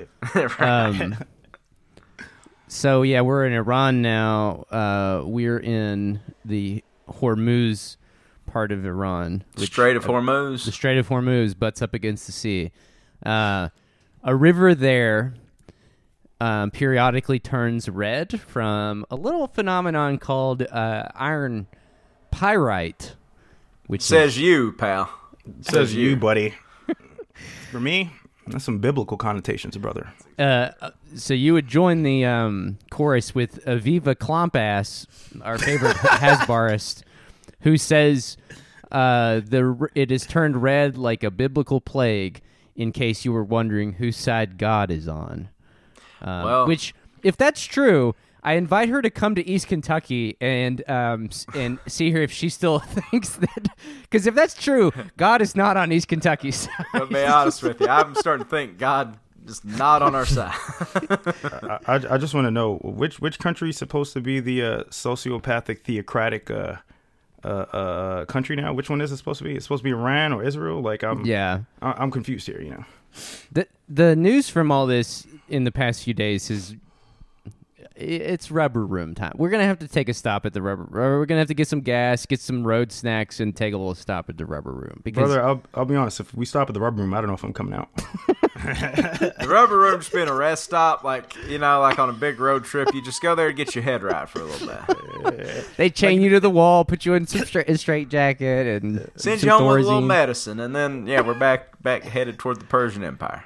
So yeah, we're in Iran now. We're in the Hormuz part of Iran. Strait of Hormuz. The Strait of Hormuz butts up against the sea. A river there periodically turns red from a little phenomenon called iron pyrite. Which says you, pal. Says you, buddy. For me, that's some biblical connotations, brother. So you would join the chorus with Aviva Klompass, our favorite Hasbarist, who says it is turned red like a biblical plague, in case you were wondering whose side God is on. Which, if that's true, I invite her to come to East Kentucky and see her if she still thinks that. Because if that's true, God is not on East Kentucky's side. I'll be honest with you. I'm starting to think God is not on our side. I just want to know which country is supposed to be the sociopathic theocratic country now. Which one is it supposed to be? It's supposed to be Iran or Israel? Like I'm confused here. You know, the news from all this in the past few days is. It's rubber room time. We're going to have to take a stop at the rubber room. We're going to have to get some gas, get some road snacks, and take a little stop at the rubber room. Because brother, I'll be honest. If we stop at the rubber room, I don't know if I'm coming out. The rubber room's been a rest stop, like on a big road trip. You just go there to get your head right for a little bit. They chain you to the wall, put you in some straight jacket, and send you home with a little medicine, and then we're back headed toward the Persian Empire.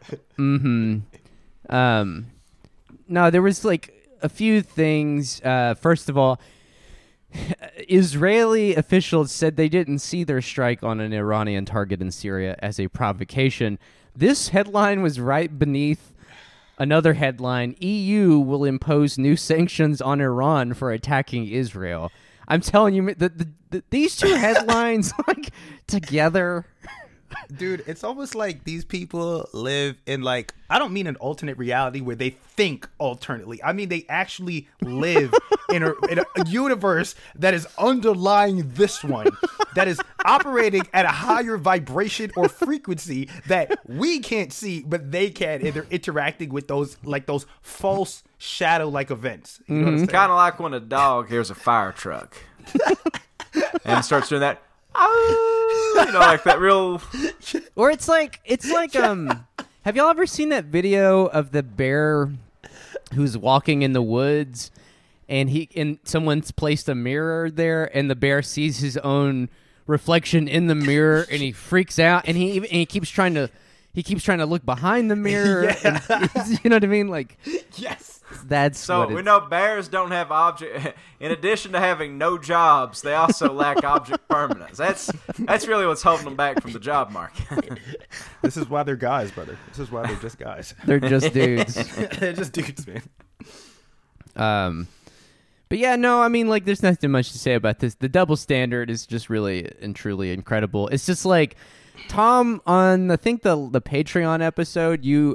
Mm-hmm. No, there was like a few things. First of all, Israeli officials said they didn't see their strike on an Iranian target in Syria as a provocation. This headline was right beneath another headline: EU will impose new sanctions on Iran for attacking Israel. I'm telling you, these two headlines like together. Dude, it's almost like these people live in like, I don't mean an alternate reality where they think alternately. I mean, they actually live in a universe that is underlying this one, that is operating at a higher vibration or frequency that we can't see, but they can, and they're interacting with those false shadow-like events. You know what I'm saying? Kind of like when a dog hears a fire truck and starts doing that. Like that real. Or it's like have y'all ever seen that video of the bear who's walking in the woods and someone's placed a mirror there and the bear sees his own reflection in the mirror and he freaks out and he keeps trying to look behind the mirror. Yeah. And, you know what I mean? Like, yes. That's so we know bears don't have object. In addition to having no jobs, they also lack object permanence. That's really what's holding them back from the job market. This is why they're guys, brother. This is why they're just guys. They're just dudes. They're just dudes, man. But yeah, no, I mean, like, there's nothing much to say about this. The double standard is just really and truly incredible. It's just like. Tom, on I think the Patreon episode, you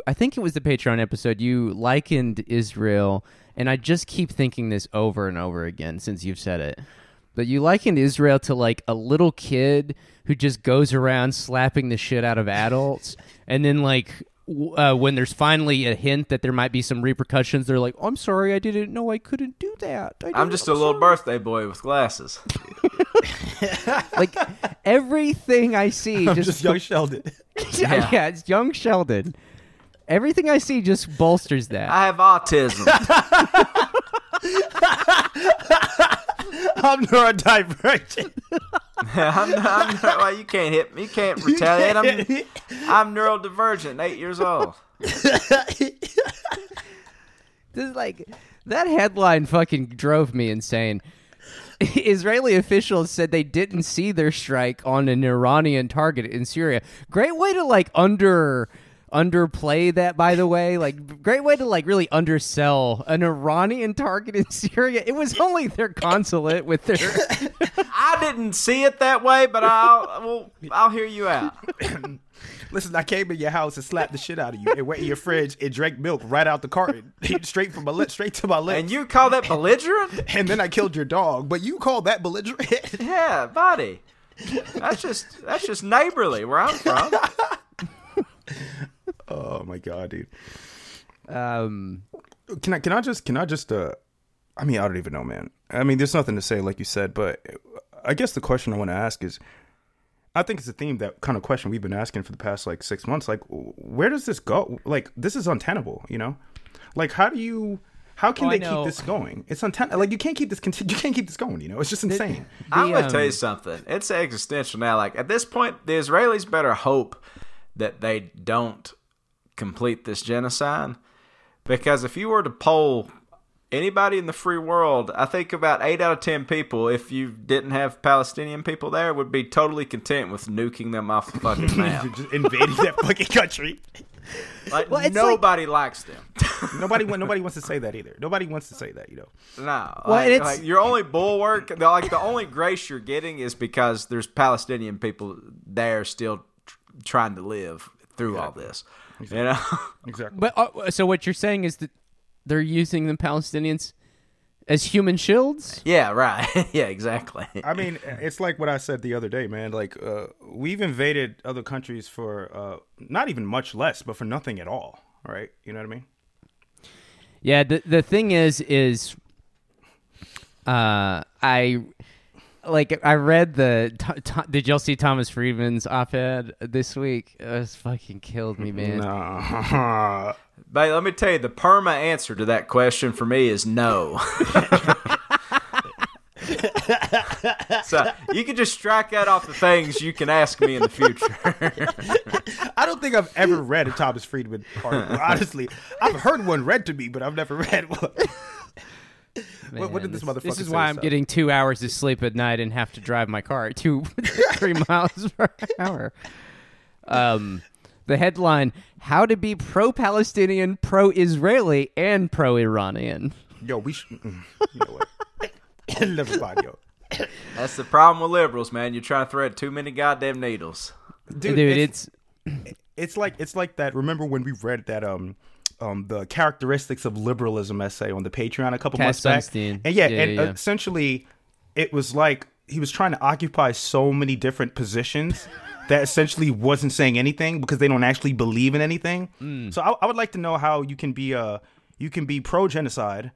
likened Israel, and I just keep thinking this over and over again since you've said it, but you likened Israel to like a little kid who just goes around slapping the shit out of adults, and then like when there's finally a hint that there might be some repercussions, they're like, oh, I'm sorry, I didn't know I couldn't do that. I'm just a little birthday boy with glasses. Like everything I see, just young Sheldon. Yeah, it's young Sheldon. Everything I see just bolsters that. I have autism. I'm neurodivergent. Well, you can't hit me. You can't retaliate. I'm neurodivergent, 8 years old. This is like that headline fucking drove me insane. Israeli officials said they didn't see their strike on an Iranian target in Syria. Great way to like underplay that, by the way. Like, great way to like really undersell an Iranian target in Syria. It was only their consulate with their. I didn't see it that way, but I'll hear you out. Listen, I came in your house and slapped the shit out of you and went in your fridge and drank milk right out the carton, straight to my lips. And you call that belligerent? And then I killed your dog, but you call that belligerent? Yeah, buddy. That's just neighborly where I'm from. Oh my god, dude. Um, Can I just I mean, I don't even know, man. I mean, there's nothing to say, like you said, but I guess the question I want to ask is, I think it's a theme, that kind of question we've been asking for the past like 6 months. Like, where does this go? Like, this is untenable, you know? Like, how can they keep this going? It's untenable. Like, you can't keep this going, you know? It's just insane. I'm going to tell you something. It's existential now. Like, at this point, the Israelis better hope that they don't complete this genocide. Because if you were to poll anybody in the free world, I think about 8 out of 10 people, if you didn't have Palestinian people there, would be totally content with nuking them off the fucking map. Just invading that fucking country. Like, nobody likes them. Nobody wants to say that either. Nobody wants to say that, you know. No. Well, like your only bulwark, the only grace you're getting is because there's Palestinian people there still trying to live through all this. Exactly. You know? Exactly. but so what you're saying is that they're using the Palestinians as human shields? Yeah, right. Yeah, exactly. I mean, it's like what I said the other day, man. Like, we've invaded other countries for not even much less, but for nothing at all, right? You know what I mean? Yeah, the thing is I read did y'all see Thomas Friedman's op-ed this week? It fucking killed me, man. No. But let me tell you, the perma answer to that question for me is no. So you can just strike that off the things you can ask me in the future. I don't think I've ever read a Thomas Friedman article. Honestly, I've heard one read to me, but I've never read one. Man, what did this motherfucker say? This is why I'm getting 2 hours of sleep at night and have to drive my car at 3 miles per hour. The headline, how to be pro-Palestinian, pro-Israeli, and pro-Iranian. Yo, we should... You know what? Never mind, yo. That's the problem with liberals, man. You're trying to thread too many goddamn needles. Dude, it's like that. Remember when we read that the characteristics of liberalism essay on the Patreon a couple months back? Sunstein. And essentially it was like he was trying to occupy so many different positions that essentially wasn't saying anything because they don't actually believe in anything. So I would like to know how you can be pro-genocide,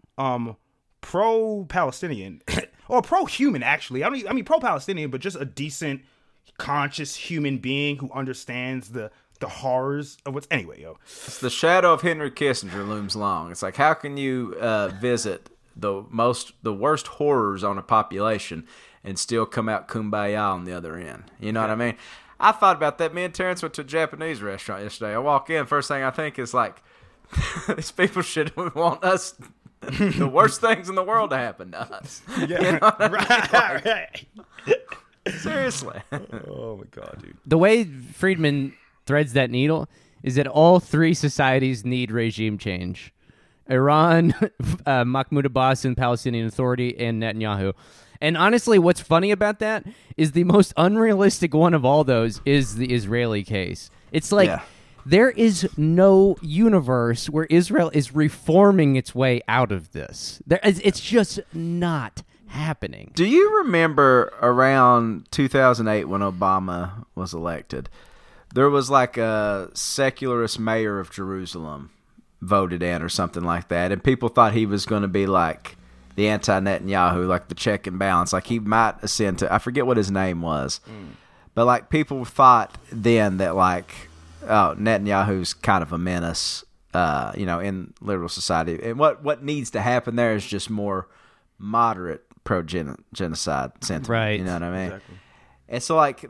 pro-Palestinian, or pro-human, actually. I mean pro-Palestinian, but just a decent, conscious human being who understands the horrors of what's... Anyway, yo. It's the shadow of Henry Kissinger looms long. It's like, how can you visit the worst horrors on a population and still come out kumbaya on the other end? You know what I mean? I thought about that. Me and Terrence went to a Japanese restaurant yesterday. I walk in, first thing I think is like, these people should want us... the worst things in the world to happen to us. Yeah, you know what I mean? right. Seriously. Oh my god, dude. The way Friedman threads that needle is that all three societies need regime change. Iran, Mahmoud Abbas and Palestinian Authority, and Netanyahu. And honestly, what's funny about that is the most unrealistic one of all those is the Israeli case. It's like... Yeah. There is no universe where Israel is reforming its way out of this. It's just not happening. Do you remember around 2008 when Obama was elected, there was like a secularist mayor of Jerusalem voted in or something like that, and people thought he was going to be like the anti-Netanyahu, like the check and balance, like he might ascend to, I forget what his name was, but like people thought then that like, oh, Netanyahu's kind of a menace, in liberal society. And what needs to happen there is just more moderate pro-genocide sentiment. Right. You know what I mean? Exactly. And so, like,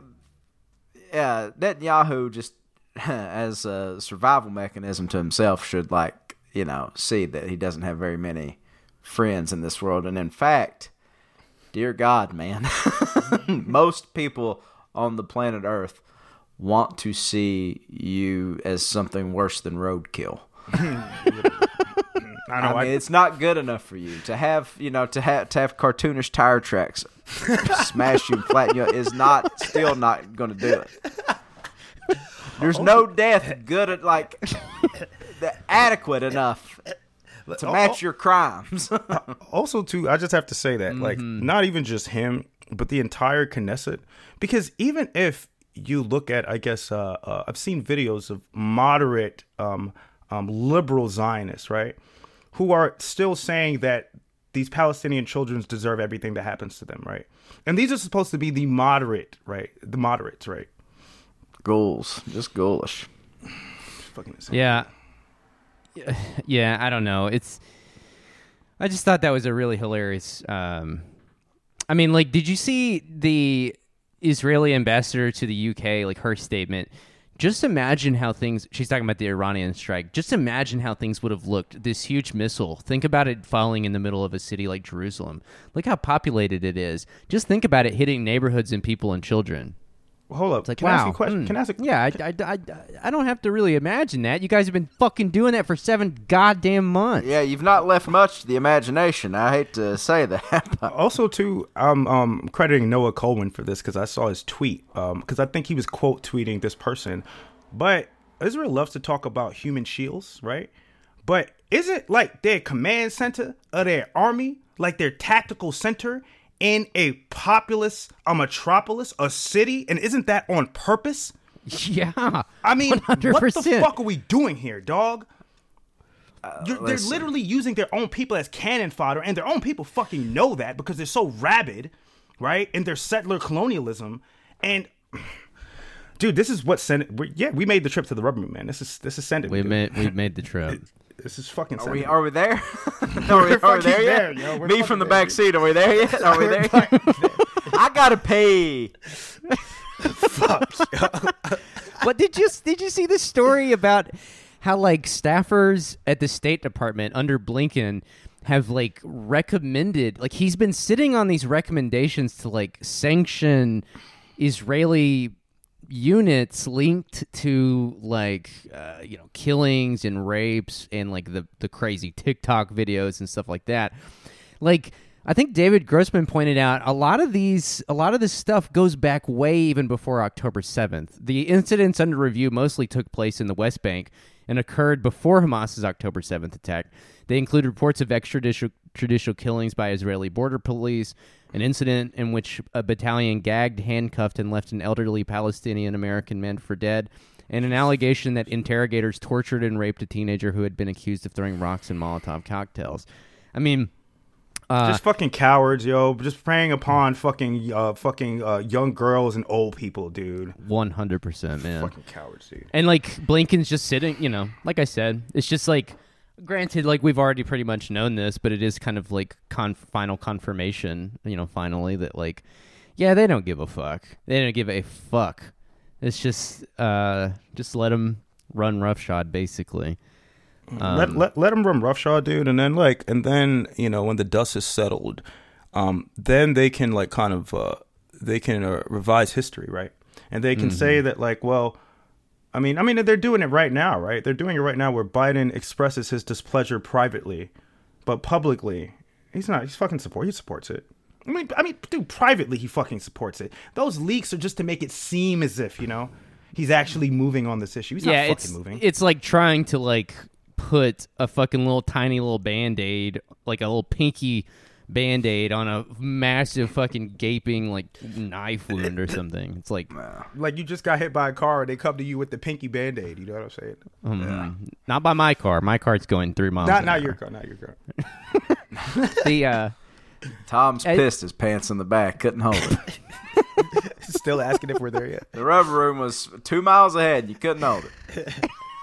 Netanyahu just, as a survival mechanism to himself, should, like, see that he doesn't have very many friends in this world. And in fact, dear God, man, most people on the planet Earth want to see you as something worse than roadkill. I mean, it's not good enough for you to have, to have cartoonish tire tracks smash you and flatten you is still not going to do it. There's no death good at adequate enough to match your crimes. Also, too, I just have to say that, not even just him, but the entire Knesset, because even if you look at, I guess, I've seen videos of moderate liberal Zionists, right, who are still saying that these Palestinian children deserve everything that happens to them, right? And these are supposed to be the moderate, right? The moderates, right? Ghouls, just ghoulish. Fucking insane. Yeah. Yeah, I don't know. I just thought that was a really hilarious. I mean, did you see the Israeli ambassador to the UK, her statement? Just imagine how she's talking about the Iranian strike. Just imagine how things would have looked. This huge missile. Think about it falling in the middle of a city like Jerusalem. Look how populated it is. Just think about it hitting neighborhoods and people and children. Well, hold up. It's like, Can I ask you a question? Can I ask a Yeah, I don't have to really imagine that. You guys have been fucking doing that for 7 goddamn months. Yeah, you've not left much to the imagination. I hate to say that. Also, too, I'm crediting Noah Coleman for this because I saw his tweet. Because I think he was quote tweeting this person. But Israel loves to talk about human shields, right? But is it like their command center of their army, like their tactical center in a populous, a metropolis, a city? And isn't that on purpose? Yeah. I mean, 100%. What the fuck are we doing here, dog? They're literally using their own people as cannon fodder, and their own people fucking know that because they're so rabid, right? In their settler colonialism. And, dude, this is what sent it. We made the trip to the rubber room, man. This is sending. We made the trip. This is fucking. Are we there? Are we there yet? Yo, Me from the back seat. Are we there yet? Are we there yet? I gotta pay. Fuck. But did you see the story about how staffers at the State Department under Blinken have recommended, he's been sitting on these recommendations to sanction Israeli units linked to killings and rapes and the crazy TikTok videos and stuff like that. I think David Grossman pointed out a lot of this stuff goes back way even before October 7th. The incidents under review mostly took place in the West Bank and occurred before Hamas's October 7th attack. They include reports of extrajudicial killings by Israeli border police, an incident in which a battalion gagged, handcuffed, and left an elderly Palestinian-American man for dead, and an allegation that interrogators tortured and raped a teenager who had been accused of throwing rocks and Molotov cocktails. I mean... just fucking cowards, yo. Just preying upon fucking young girls and old people, dude. 100%, man. Fucking cowards, dude. And Blinken's just sitting, like I said, it's just granted, we've already pretty much known this, but it is kind of final confirmation, finally that yeah, they don't give a fuck. They don't give a fuck. It's just let them run roughshod, basically. Let them run roughshod, dude, and then when the dust is settled, then they can revise history, right? And they can say that well, I mean they're doing it right now, right? They're doing it right now where Biden expresses his displeasure privately, but publicly he's not. He supports it. I mean, dude, privately he fucking supports it. Those leaks are just to make it seem as if he's actually moving on this issue. He's not fucking moving. It's trying to put a fucking little tiny little Band-Aid, a little pinky Band-Aid on a massive fucking gaping knife wound or something. It's you just got hit by a car and they come to you with the pinky Band-Aid. You know what I'm saying? Not by my car. My car's going 3 miles an hour. Not your car. The Tom's pissed his pants in the back. Couldn't hold it. Still asking if we're there yet. The rubber room was 2 miles ahead. You couldn't hold it.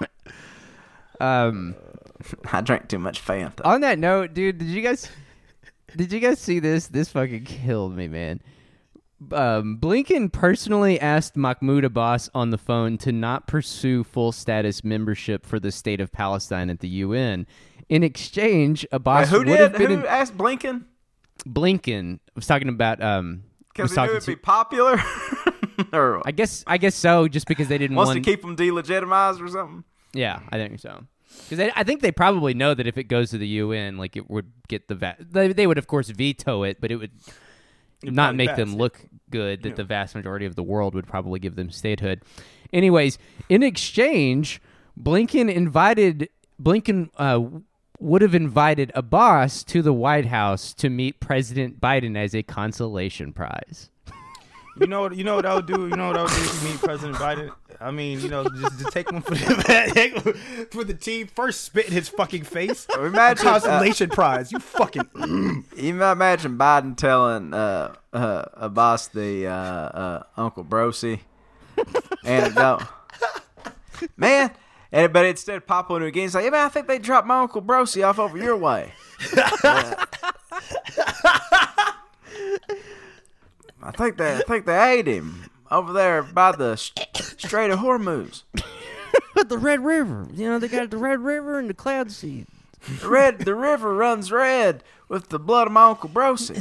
I drank too much Fanta. On that note, dude, did you guys see this? This fucking killed me, man. Blinken personally asked Mahmoud Abbas on the phone to not pursue full status membership for the state of Palestine at the UN. In exchange, Abbas Who asked Blinken? Blinken was talking about Because he knew it'd be popular? Or I guess so, just because they didn't wants want to keep them delegitimized or something? Yeah, I think so. Because I think they probably know that if it goes to the UN, like it would get they would of course veto it, but it would not make them look good. That the vast majority of the world would probably give them statehood. Anyways, in exchange, Blinken would have invited Abbas to the White House to meet President Biden as a consolation prize. You know what I would do? You know what I would do if you meet President Biden? I mean, just take one for the team. First, spit in his fucking face. Imagine consolation prize. You fucking. You might imagine Biden telling Abbas the Uncle Brosi anecdote. Man, but instead of Papua New Guinea, he's like, yeah, man, I think they dropped my Uncle Brosi off over your way. I think they ate him over there by the Strait of Hormuz. The Red River. They got the Red River and the Cloud Sea. The river runs red with the blood of my Uncle Brosi.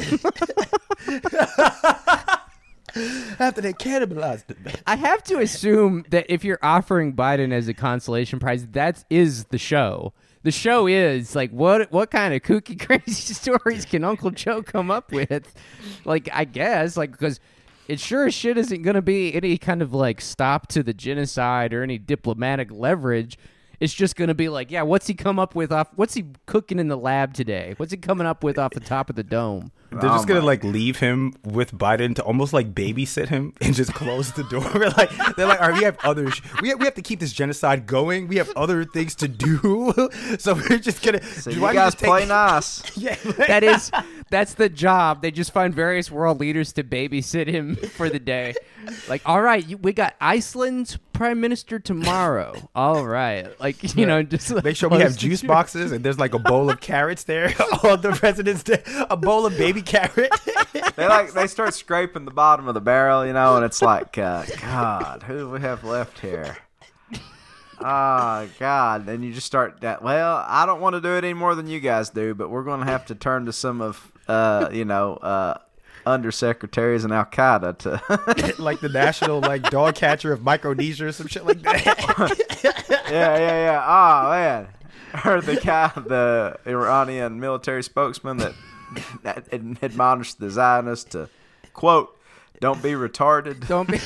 After they cannibalized him. I have to assume that if you're offering Biden as a consolation prize, that is the show. The show is like, what kind of kooky, crazy stories can Uncle Joe come up with? Like, I guess, like, because it sure as shit isn't going to be any kind of like stop to the genocide or any diplomatic leverage. It's just going to be like, yeah, what's he come up with what's he cooking in the lab today? What's he coming up with off the top of the dome? They're just going to like leave him with Biden to almost like babysit him and just close the door. Like, they're like, all right, we have other, we have to keep this genocide going. We have other things to do. So we're just going to, so you guys play nice. Yeah. That's the job. They just find various world leaders to babysit him for the day. Like, all right, we got Iceland's prime minister tomorrow. All right. Like, just like, make sure we have juice boxes and there's like a bowl of carrots there on the president's day. A bowl of baby carrot. They start scraping the bottom of the barrel, and it's like, God, who do we have left here? Oh, God. Then you just start that. Well, I don't want to do it any more than you guys do, but we're going to have to turn to some of, undersecretaries in Al Qaeda to like the national dog catcher of Micronesia or some shit like that. Yeah. Oh man, or the Iranian military spokesman that admonished the Zionists to quote, "Don't be retarded." Don't be.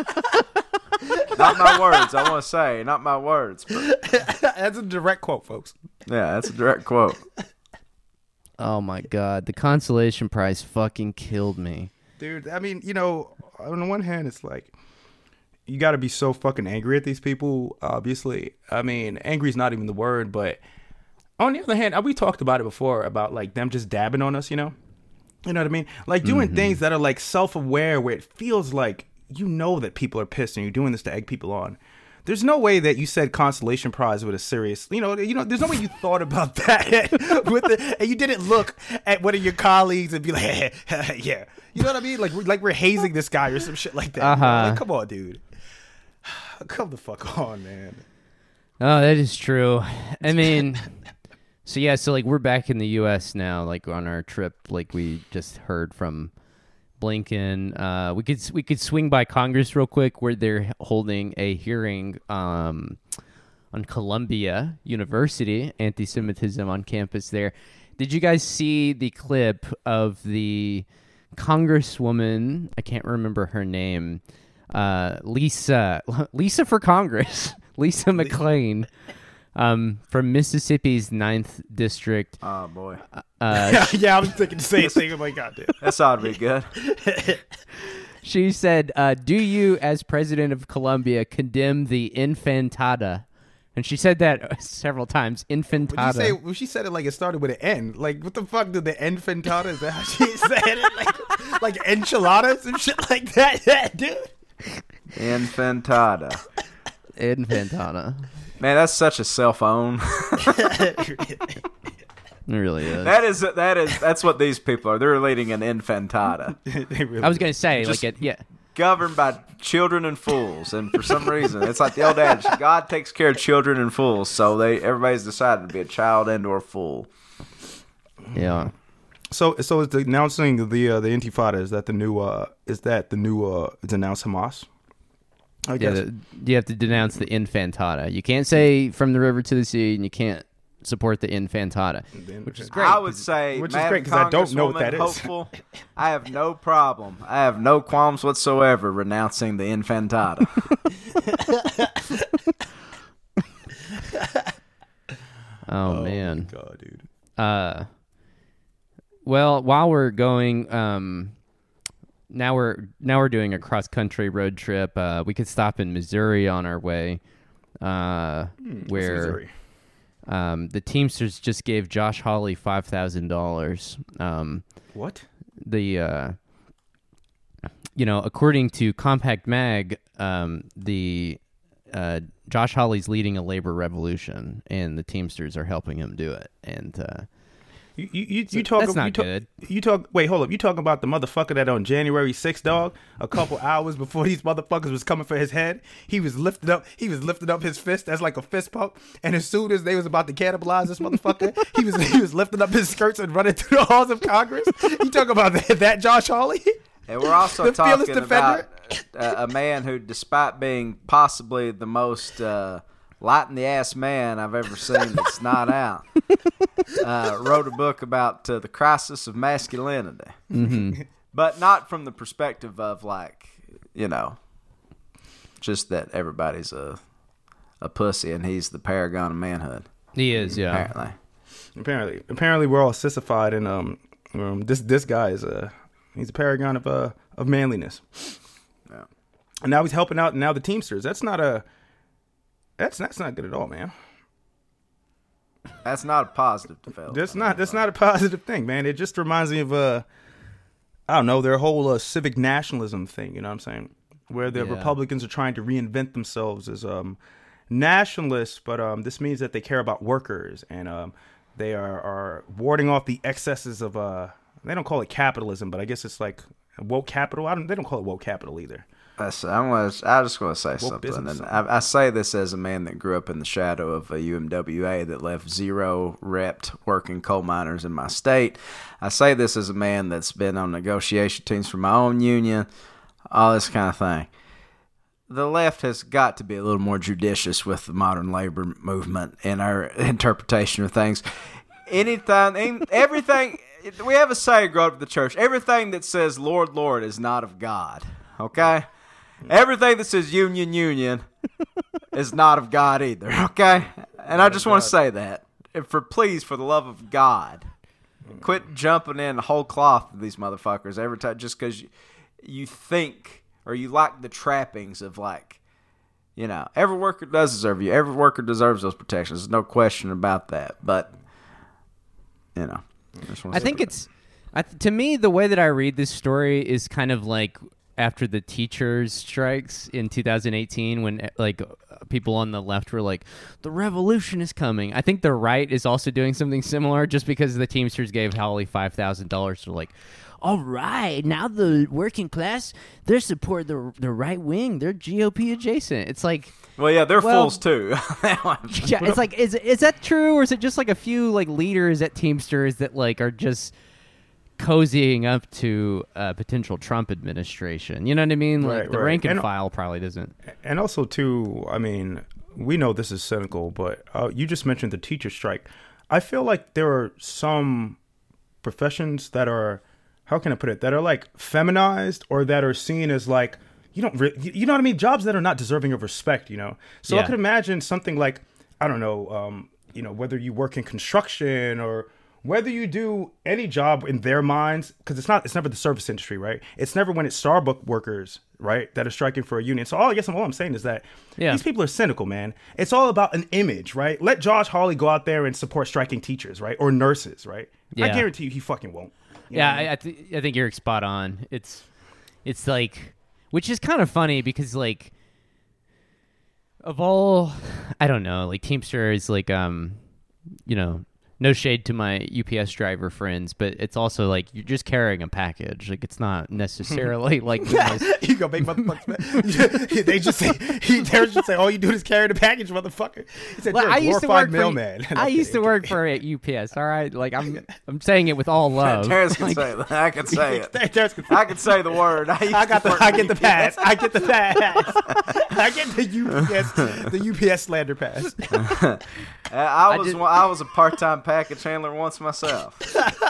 Not my words. I want to say, not my words. But that's a direct quote, folks. Yeah, that's a direct quote. Oh my God, the consolation prize fucking killed me. Dude, I mean, on the one hand, it's like, you got to be so fucking angry at these people, obviously. I mean, angry is not even the word, but on the other hand, we talked about it before, about like them just dabbing on us, You know what I mean? Like doing things that are like self-aware, where it feels like that people are pissed and you're doing this to egg people on. There's no way that you said consolation prize with a serious, there's no way you thought about that and you didn't look at one of your colleagues and be like, yeah. You know what I mean? Like we're hazing this guy or some shit like that. Like, come on, dude. Come the fuck on, man. Oh, that is true. I mean, so like we're back in the U.S. now, like on our trip, like we just heard from Blinken. We could swing by Congress real quick, where they're holding a hearing on Columbia University, anti-Semitism on campus there. Did you guys see the clip of the Congresswoman? I can't remember her name. Lisa for Congress. Lisa McClain. From Mississippi's 9th District. Oh, boy. Yeah, I was thinking the same thing. I'm like, God damn. That ought to be good. She said, do you, as president of Colombia, condemn the infantada? And she said that several times. Infantada. When she said it like it started with an N. Like, what the fuck did the infantada? Is that how she said it? Like enchiladas and shit like that? Yeah, dude. Infantada. Infantada. Man, that's such a cell phone. It really is. That's what these people are. They're leading an infantada. Really I was going to say, governed by children and fools, and for some reason, it's like the old adage: God takes care of children and fools. So everybody's decided to be a child and or a fool. Yeah. So is the announcing the Intifada, is that the new it's announced Hamas? I guess. You have to denounce the Infantada. You can't say from the river to the sea, and you can't support the Infantada, which is great. I would say, which is great because I don't know what that is. Hopeful, I have no problem. I have no qualms whatsoever renouncing the Infantada. Oh man, God, dude. Well, while we're going, now we're doing a cross country road trip. We could stop in Missouri on our way, where Missouri? The Teamsters just gave Josh Hawley $5,000. What? According to Compact Mag, Josh Hawley's leading a labor revolution, and the Teamsters are helping him do it. And you talk. That's not good. You talk. Wait, hold up. You talking about the motherfucker that on January 6th, dog? A couple hours before these motherfuckers was coming for his head, he was lifting up his fist as like a fist pump. And as soon as they was about to cannibalize this motherfucker, he was lifting up his skirts and running through the halls of Congress. You talk about that Josh Hawley? And we're also talking about a man who, despite being possibly the most light in the ass man I've ever seen that's not out, wrote a book about the crisis of masculinity. Mm-hmm. But not from the perspective of just that everybody's a pussy and he's the paragon of manhood. He is, yeah. Apparently we're all sissified, and this guy is he's a paragon of manliness. Yeah. And now he's helping out now the Teamsters. That's not good at all, man. That's not a positive development. That's not a positive thing, man. It just reminds me of I don't know, their whole civic nationalism thing, you know what I'm saying? Where the Republicans are trying to reinvent themselves as nationalists, but this means that they care about workers, and they are warding off the excesses of they don't call it capitalism, but I guess it's like woke capital. They don't call it woke capital either. I just want to say something. And I say this as a man that grew up in the shadow of a UMWA that left 0 repped working coal miners in my state. I say this as a man that's been on negotiation teams for my own union, all this kind of thing. The left has got to be a little more judicious with the modern labor movement and our interpretation of things. Everything, we have a saying growing up in the church, everything that says Lord, Lord is not of God, okay? Everything that says union, union is not of God either, okay? And I just want to say that. Please, for the love of God, quit jumping in the whole cloth of these motherfuckers every time just because you think or you like the trappings of every worker does deserve you. Every worker deserves those protections. There's no question about that. But, I think to me, the way that I read this story is kind of like after the teachers' strikes in 2018 when people on the left were like, the revolution is coming. I think the right is also doing something similar just because the Teamsters gave Hawley $5,000 to all right, now the working class, they support the right wing. They're GOP adjacent. It's like... Well, yeah, they're fools too. Yeah, it's like, is that true, or is it just like a few leaders at Teamsters that are just cozying up to a potential Trump administration? You know what I mean? The rank and file probably doesn't. And also, too, I mean, we know this is cynical, but you just mentioned the teacher strike. I feel like there are some professions that are... how can I put it? That are feminized, or that are seen as you know what I mean? Jobs that are not deserving of respect, So yeah. I could imagine something like, I don't know, whether you work in construction or whether you do any job in their minds, because it's never the service industry, right? It's never when it's Starbucks workers, right, that are striking for a union. So all I'm saying is that these people are cynical, man. It's all about an image, right? Let Josh Hawley go out there and support striking teachers, right, or nurses, right? Yeah. I guarantee you, he fucking won't. I think you're spot on. It's which is kind of funny because of all, I don't know, Teamster is no shade to my UPS driver friends, but it's also like you're just carrying a package. Like it's not necessarily like the most... You go make motherfuckers. They just say they're just say, all you do is carry the package, motherfucker. He said, Well, I used to work mailman. I used to work for at UPS. All right, like I'm saying it with all love. Terrence can say that. I can say it. I can say the word. I get the pass. I get the pass. I get the UPS slander pass. I was a part-time package handler once myself.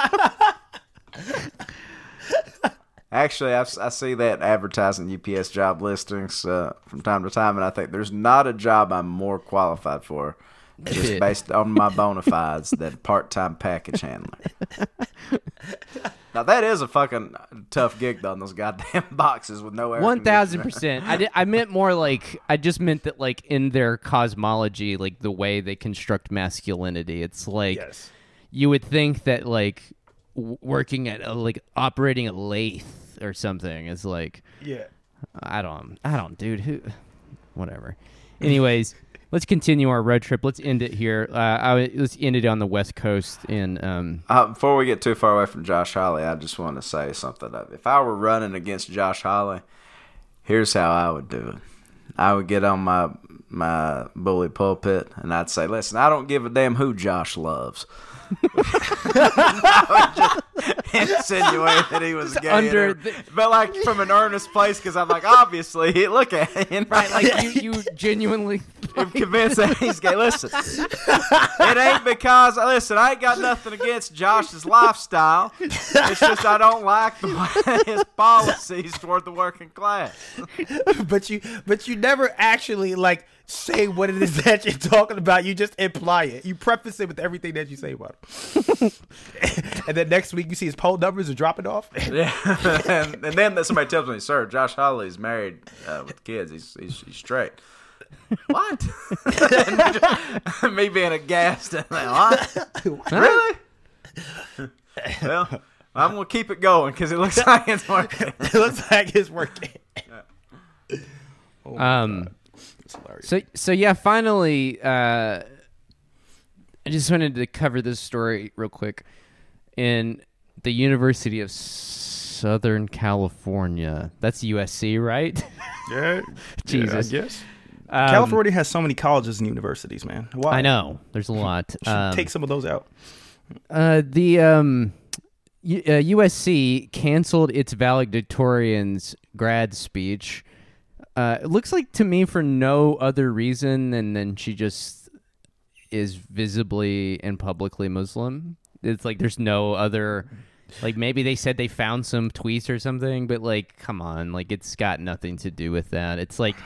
Actually, I see that advertising UPS job listings from time to time, and I think there's not a job I'm more qualified for, just based on my bona fides, than part-time package handler. Now that is a fucking tough gig, though, in those goddamn boxes with no air. 1,000%. I meant more like I just meant that like in their cosmology, like the way they construct masculinity, it's like you would think that like working at like operating a lathe or something is like I don't, dude. Whatever. Anyways. Let's continue our road trip. Let's end it here. Let's end it on the West Coast. Before we get too far away from Josh Hawley, I just want to say something. If I were running against Josh Hawley, here's how I would do it. I would get on my bully pulpit, and I'd say, listen, I don't give a damn who Josh loves. I would just insinuate that he was gay, but like from an earnest place, because I'm like, obviously, look at him, right? Like you genuinely convinced that he's gay. Listen, it ain't because I ain't got nothing against Josh's lifestyle. It's just I don't like his policies toward the working class. But you never actually like say what it is that you're talking about. You just imply it. You preface it with everything that you say about him. And then next week you see his poll numbers are dropping off. Yeah. and then somebody tells me, sir, Josh Hawley is married with kids. He's straight. What? Me being aghast. What? Really? Well, I'm going to keep it going because it looks like it's working. It looks like it's working. So yeah, finally, I just wanted to cover this story real quick. In the University of Southern California, that's USC, right? Yeah, Jesus. Yeah, I guess. California has so many colleges and universities, man. Why? I know. There's a lot. Take some of those out. The USC canceled its valedictorian's grad speech. It looks like to me for no other reason than she just is visibly and publicly Muslim. It's like there's no other, like maybe they said they found some tweets or something, but like, come on, like it's got nothing to do with that. It's like,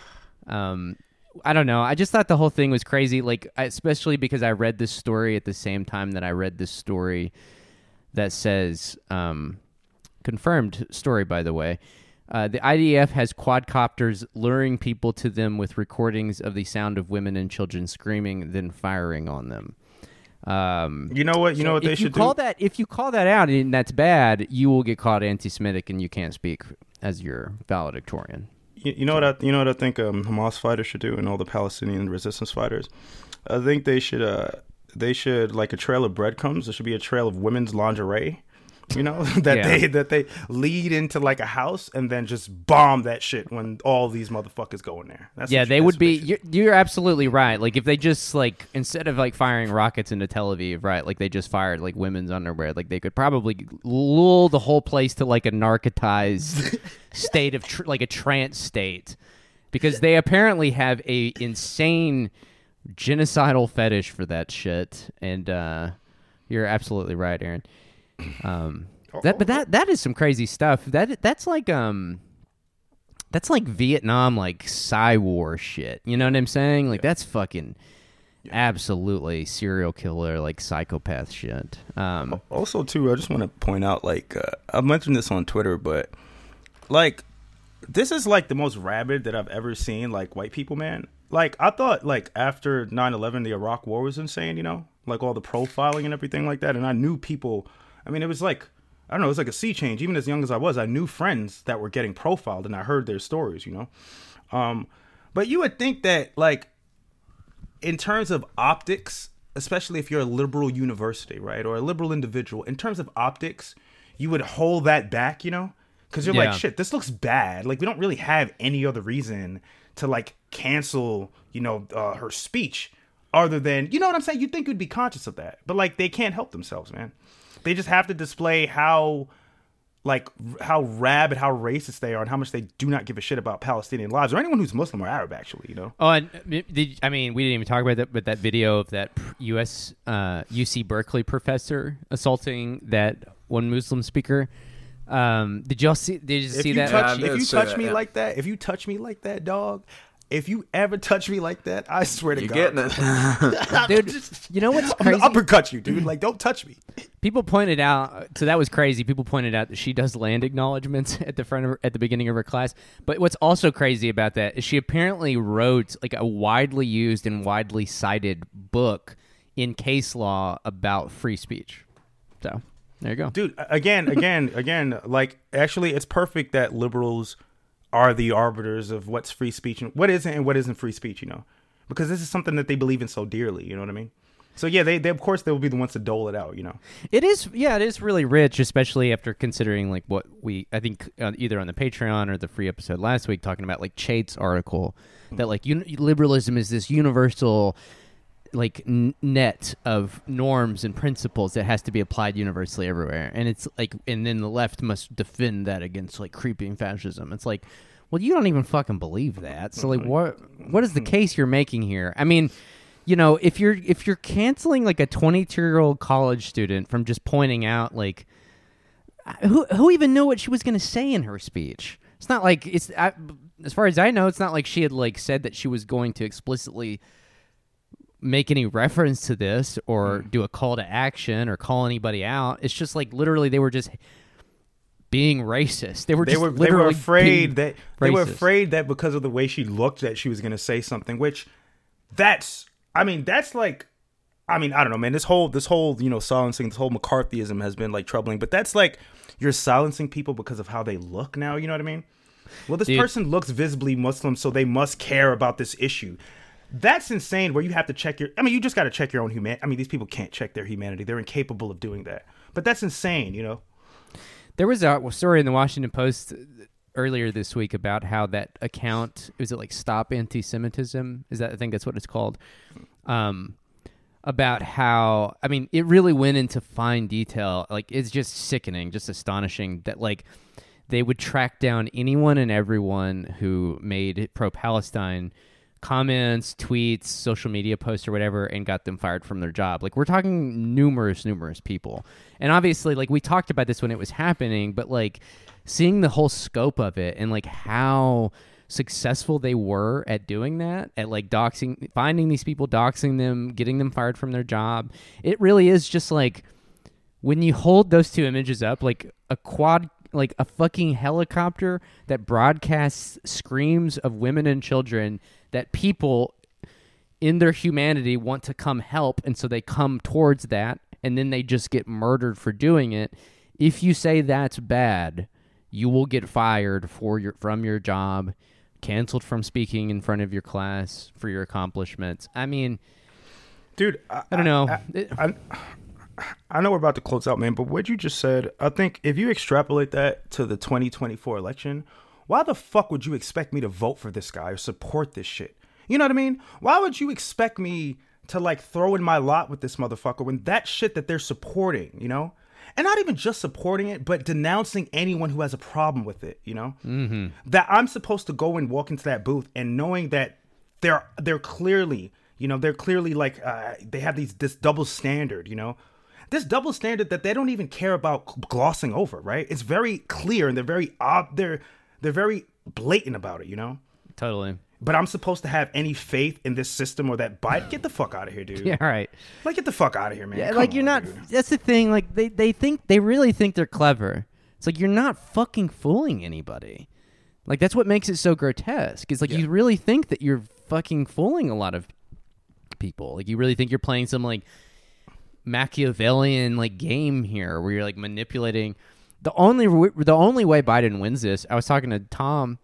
I don't know. I just thought the whole thing was crazy, like especially because I read this story at the same time that I read this story that says, confirmed story, by the way. The IDF has quadcopters luring people to them with recordings of the sound of women and children screaming, then firing on them. You know what? You know what they should do? If you call that out and that's bad, you will get called anti-Semitic and you can't speak as your valedictorian. You know what I think Hamas fighters should do, and all the Palestinian resistance fighters. I think they should like a trail of breadcrumbs. There should be a trail of women's lingerie. You know, that they lead into like a house and then just bomb that shit when all these motherfuckers go in there. They would be. You're absolutely right. Like if they just like instead of like firing rockets into Tel Aviv, right? Like they just fired like women's underwear. Like they could probably lull the whole place to like a narcotized state of like a trance state, because they apparently have a insane genocidal fetish for that shit. And you're absolutely right, Aaron. That is some crazy stuff. That's like Vietnam, like Psy War shit. You know what I'm saying? Like that's fucking absolutely serial killer, like psychopath shit. Also, too, I just want to point out, like I mentioned this on Twitter, but like this is like the most rabid that I've ever seen. Like white people, man. Like I thought, like after 9/11, the Iraq War was insane. You know, like all the profiling and everything like that, and I knew people. I mean, it was like, I don't know, it was like a sea change. Even as young as I was, I knew friends that were getting profiled and I heard their stories, you know? But you would think that, like, in terms of optics, especially if you're a liberal university, right, or a liberal individual, in terms of optics, you would hold that back, you know, because you're like, shit, this looks bad. Like, we don't really have any other reason to like cancel, you know, her speech, other than, you know what I'm saying? You'd think you'd be conscious of that, but like they can't help themselves, man. They just have to display how rabid, how racist they are, and how much they do not give a shit about Palestinian lives or anyone who's Muslim or Arab, actually, you know? Oh, and we didn't even talk about that, but that video of that UC Berkeley professor assaulting that one Muslim speaker. Did you see that? If you touch me like that, dog, if you ever touch me like that, I swear to You're God. getting it. Dude, you know what's crazy? I'm gonna uppercut you, dude. Like, don't touch me. People pointed out, so that was crazy. People pointed out that she does land acknowledgments at the beginning of her class. But what's also crazy about that is she apparently wrote like a widely used and widely cited book in case law about free speech. So there you go, dude. Again. Like, actually, it's perfect that liberals are the arbiters of what's free speech and what isn't, and what isn't free speech, you know, because this is something that they believe in so dearly, you know what I mean? So yeah, they of course they will be the ones to dole it out, you know. It is really rich, especially after considering like what I think either on the Patreon or the free episode last week talking about like Chait's article that like liberalism is this universal like net of norms and principles that has to be applied universally everywhere, and it's like, and then the left must defend that against like creeping fascism. It's like, well, you don't even fucking believe that, so like what is the case you're making here? I mean, you know, if you're canceling like a 22-year-old college student from just pointing out like who even knew what she was going to say in her speech? It's not like as far as I know, it's not like she had like said that she was going to explicitly make any reference to this or do a call to action or call anybody out. It's just like literally they were just being racist. They were afraid that because of the way she looked that she was going to say something, which I don't know, man. This whole, you know, silencing, this whole McCarthyism has been like troubling, but that's like, you're silencing people because of how they look now. You know what I mean? Well, this person looks visibly Muslim, so they must care about this issue. That's insane, where you have to check you just got to check your own humanity. I mean, these people can't check their humanity. They're incapable of doing that. But that's insane, you know? There was a story in the Washington Post earlier this week about how that account, was it like Stop Anti-Semitism? I think that's what it's called. About how, I mean, it really went into fine detail. Like, it's just sickening, just astonishing that like they would track down anyone and everyone who made pro-Palestine comments, tweets, social media posts, or whatever, and got them fired from their job. Like, we're talking numerous people. And obviously, like, we talked about this when it was happening, but like seeing the whole scope of it and like how successful they were at doing that, at like finding these people, doxing them, getting them fired from their job. It really is just like, when you hold those two images up, like a fucking helicopter that broadcasts screams of women and children that people in their humanity want to come help, and so they come towards that, and then they just get murdered for doing it. If you say that's bad, you will get fired from your job, canceled from speaking in front of your class for your accomplishments. I mean, dude, I don't know. I know we're about to close out, man, but what you just said, I think if you extrapolate that to the 2024 election, why the fuck would you expect me to vote for this guy or support this shit? You know what I mean? Why would you expect me to like throw in my lot with this motherfucker when that shit that they're supporting, you know? And not even just supporting it, but denouncing anyone who has a problem with it, you know? Mm-hmm. That I'm supposed to go and walk into that booth and knowing that they're clearly, you know, like they have this double standard, you know? This double standard that they don't even care about glossing over, right? It's very clear, and they're very blatant about it, you know? Totally. But I'm supposed to have any faith in this system or that bite? Get the fuck out of here, dude. Yeah, right. Like, get the fuck out of here, man. Yeah, like, you're not, dude. That's the thing. Like, they really think they're clever. It's like, you're not fucking fooling anybody. Like, that's what makes it so grotesque. It's like, you really think that you're fucking fooling a lot of people. Like, you really think you're playing some, like, Machiavellian, like, game here where you're, like, manipulating. The only way Biden wins this, I was talking to Tom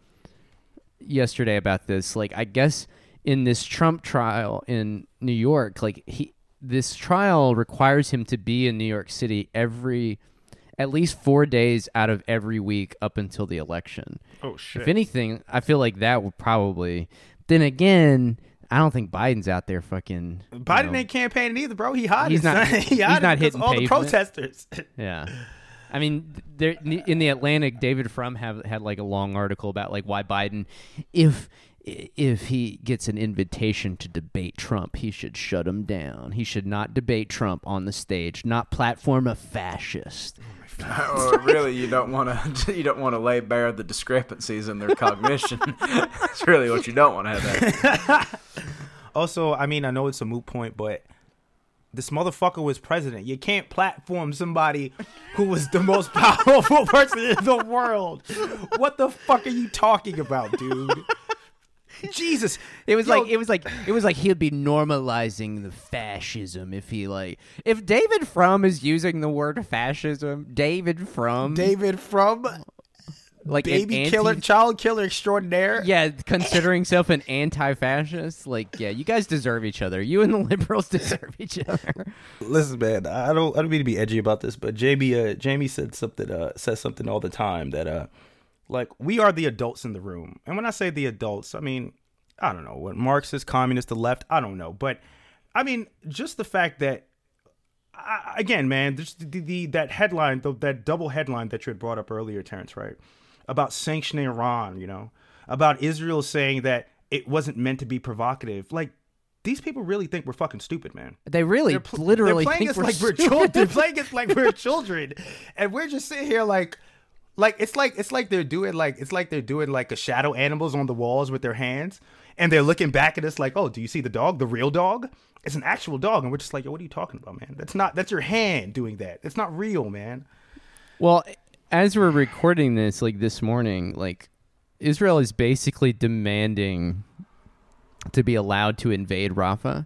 yesterday about this, like, I guess in this Trump trial in New York, like, this trial requires him to be in New York City at least 4 days out of every week up until the election. Oh shit! If anything, I feel like that would probably. Then again, I don't think Biden's out there fucking. Biden ain't campaigning either, bro. He hiding. He's not. He's not hitting all pavement. the protesters. Yeah. I mean, there, in the Atlantic, David Frum had like a long article about like why Biden, if he gets an invitation to debate Trump, he should shut him down. He should not debate Trump on the stage, not platform a fascist. Or really, you don't want to lay bare the discrepancies in their cognition. That's really what you don't want to have. That. Also, I mean, I know it's a moot point, but this motherfucker was president. You can't platform somebody who was the most powerful person in the world. What the fuck are you talking about, dude? Jesus. It was like he'd be normalizing the fascism if David Frum is using the word fascism, David Frum, like baby killer, child killer extraordinaire. Yeah, considering himself an anti-fascist. Like, yeah, you guys deserve each other. You and the liberals deserve each other. Listen, man, I don't mean to be edgy about this, but Jamie said something says something all the time that like, we are the adults in the room. And when I say the adults, I mean, I don't know what Marxist, communist, the left, I don't know, but I mean, just the fact that again, man, there's that headline, that double headline that you had brought up earlier, Terrence, right? About sanctioning Iran, you know, about Israel saying that it wasn't meant to be provocative. Like, these people really think we're fucking stupid, man. They really, literally they're playing think us we're like stupid. we're children. They're playing us like we're children, and we're just sitting here like it's like they're doing like a shadow animals on the walls with their hands, and they're looking back at us like, oh, do you see the dog, the real dog? It's an actual dog, and we're just like, yo, what are you talking about, man? That's your hand doing that. It's not real, man. Well, as we're recording this, like this morning, like Israel is basically demanding to be allowed to invade Rafah.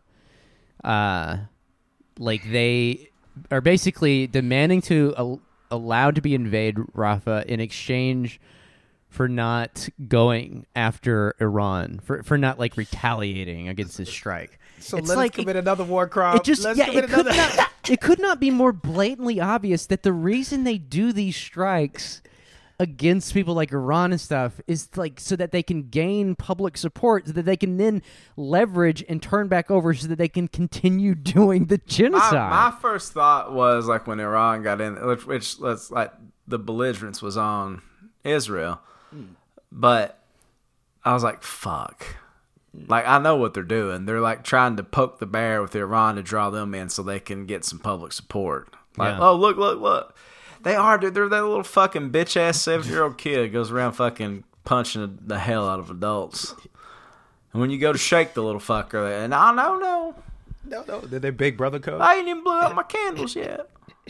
Like they are basically demanding to allowed to be invade Rafah in exchange for not going after Iran, for not like retaliating against this strike. So it's let's like commit another war crime. It could not be more blatantly obvious that the reason they do these strikes against people like Iran and stuff is like so that they can gain public support, so that they can then leverage and turn back over, so that they can continue doing the genocide. My first thought was like when Iran got in, which like the belligerence was on Israel, but I was like, fuck. Like, I know what they're doing. They're like trying to poke the bear with Iran to draw them in so they can get some public support. Like, oh, look. They are, dude. They're that little fucking bitch ass 7-year-old kid goes around fucking punching the hell out of adults. And when you go to shake the little fucker, and no. They're their big brother code. I ain't even blew out my candles yet.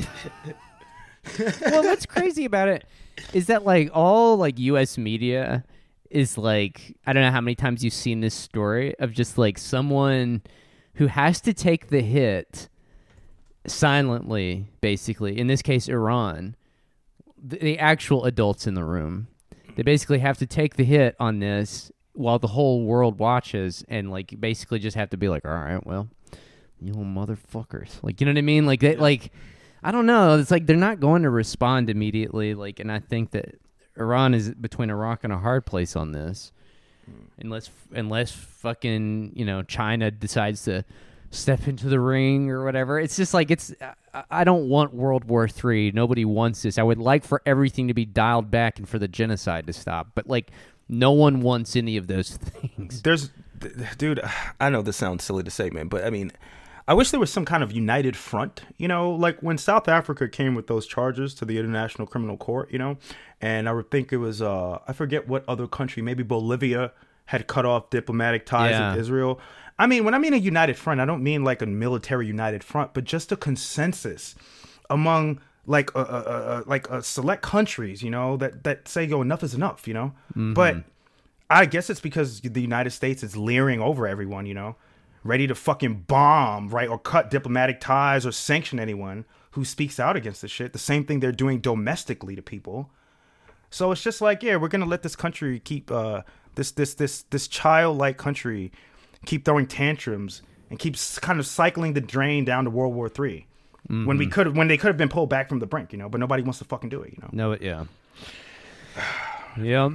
Well, what's crazy about it is that like all like U.S. media is like, I don't know how many times you've seen this story of just like someone who has to take the hit silently, basically. In this case, Iran, the actual adults in the room, they basically have to take the hit on this while the whole world watches, and like basically just have to be like, all right, well, you little motherfuckers, like, you know what I mean? Like they, like, I don't know. It's like they're not going to respond immediately. Like, and I think that Iran is between a rock and a hard place on this, unless fucking, you know, China decides to step into the ring or whatever. It's just like, I don't want World War III. Nobody wants this. I would like for everything to be dialed back and for the genocide to stop. But like, no one wants any of those things. Dude, I know this sounds silly to say, man, but I mean, I wish there was some kind of united front, you know, like when South Africa came with those charges to the International Criminal Court, you know, and I would think it was, I forget what other country, maybe Bolivia had cut off diplomatic ties with Israel. I mean, when I mean a united front, I don't mean like a military united front, but just a consensus among like select countries, you know, that say, yo, enough is enough, you know. Mm-hmm. But I guess it's because the United States is leering over everyone, you know, ready to fucking bomb, right, or cut diplomatic ties or sanction anyone who speaks out against this shit. The same thing they're doing domestically to people. So it's just like, yeah, we're gonna let this country keep this childlike country keep throwing tantrums and keeps kind of cycling the drain down to World War III. When they could have been pulled back from the brink, but nobody wants to fucking do it, No, yeah. Yep.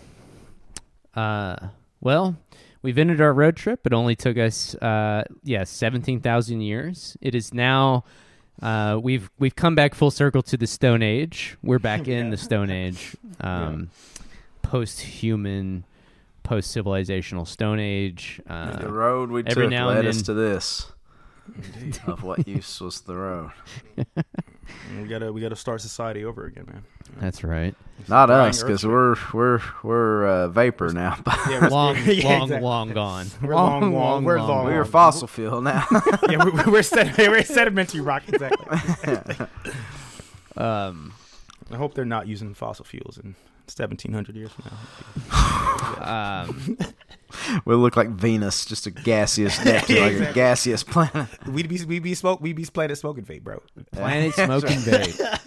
Well, we've ended our road trip. It only took us 17,000 years. It is now we've come back full circle to the Stone Age. We're back in the Stone Age. Post-human, post-civilizational Stone Age. The road we took led us to this. Of what use was the road? We gotta start society over again, man. That's right. Not us, because we're vapor now. long gone. We're long. We were fossil fuel now. Yeah, we're sedimentary rock. Exactly. I hope they're not using fossil fuels in 1,700 years from now. We'll look like Venus, just a gaseous Neptune, like a gaseous planet. We'd be planet smoking vape, bro. Planet smoking vape.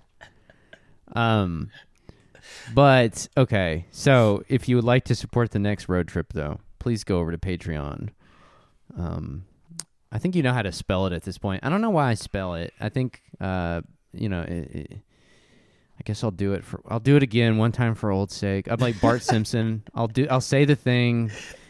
But okay, so if you would like to support the next road trip, though, please go over to Patreon. I think you know how to spell it at this point. I don't know why I spell it. I think I guess I'll do it again one time for old sake. I'm like Bart Simpson. I'll say the thing.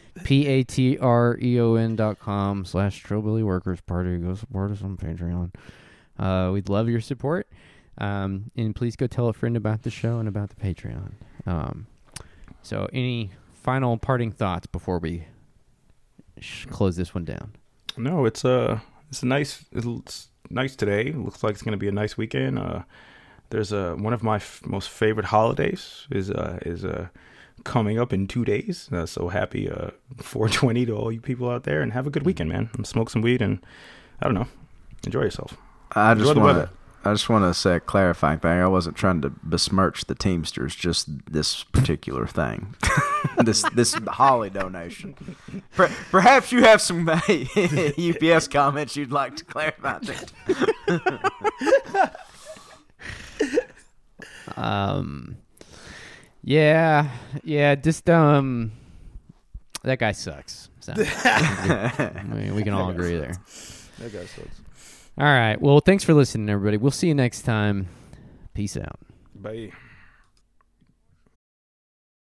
patreon.com/Trillbilly Workers Party. Go support us on Patreon. We'd love your support. And please go tell a friend about the show and about the Patreon. So any final parting thoughts before we close this one down? No, it's nice today. It looks like it's going to be a nice weekend. There's one of my most favorite holidays is coming up in 2 days. So happy 420 to all you people out there, and have a good weekend, man. And smoke some weed, and I don't know, enjoy yourself. I just want to say a clarifying thing. I wasn't trying to besmirch the Teamsters, just this particular thing, this Holly donation. Perhaps you have some UPS comments you'd like to clarify. Just that guy sucks. So, we can all agree there. That guy sucks. All right. Well, thanks for listening, everybody. We'll see you next time. Peace out. Bye.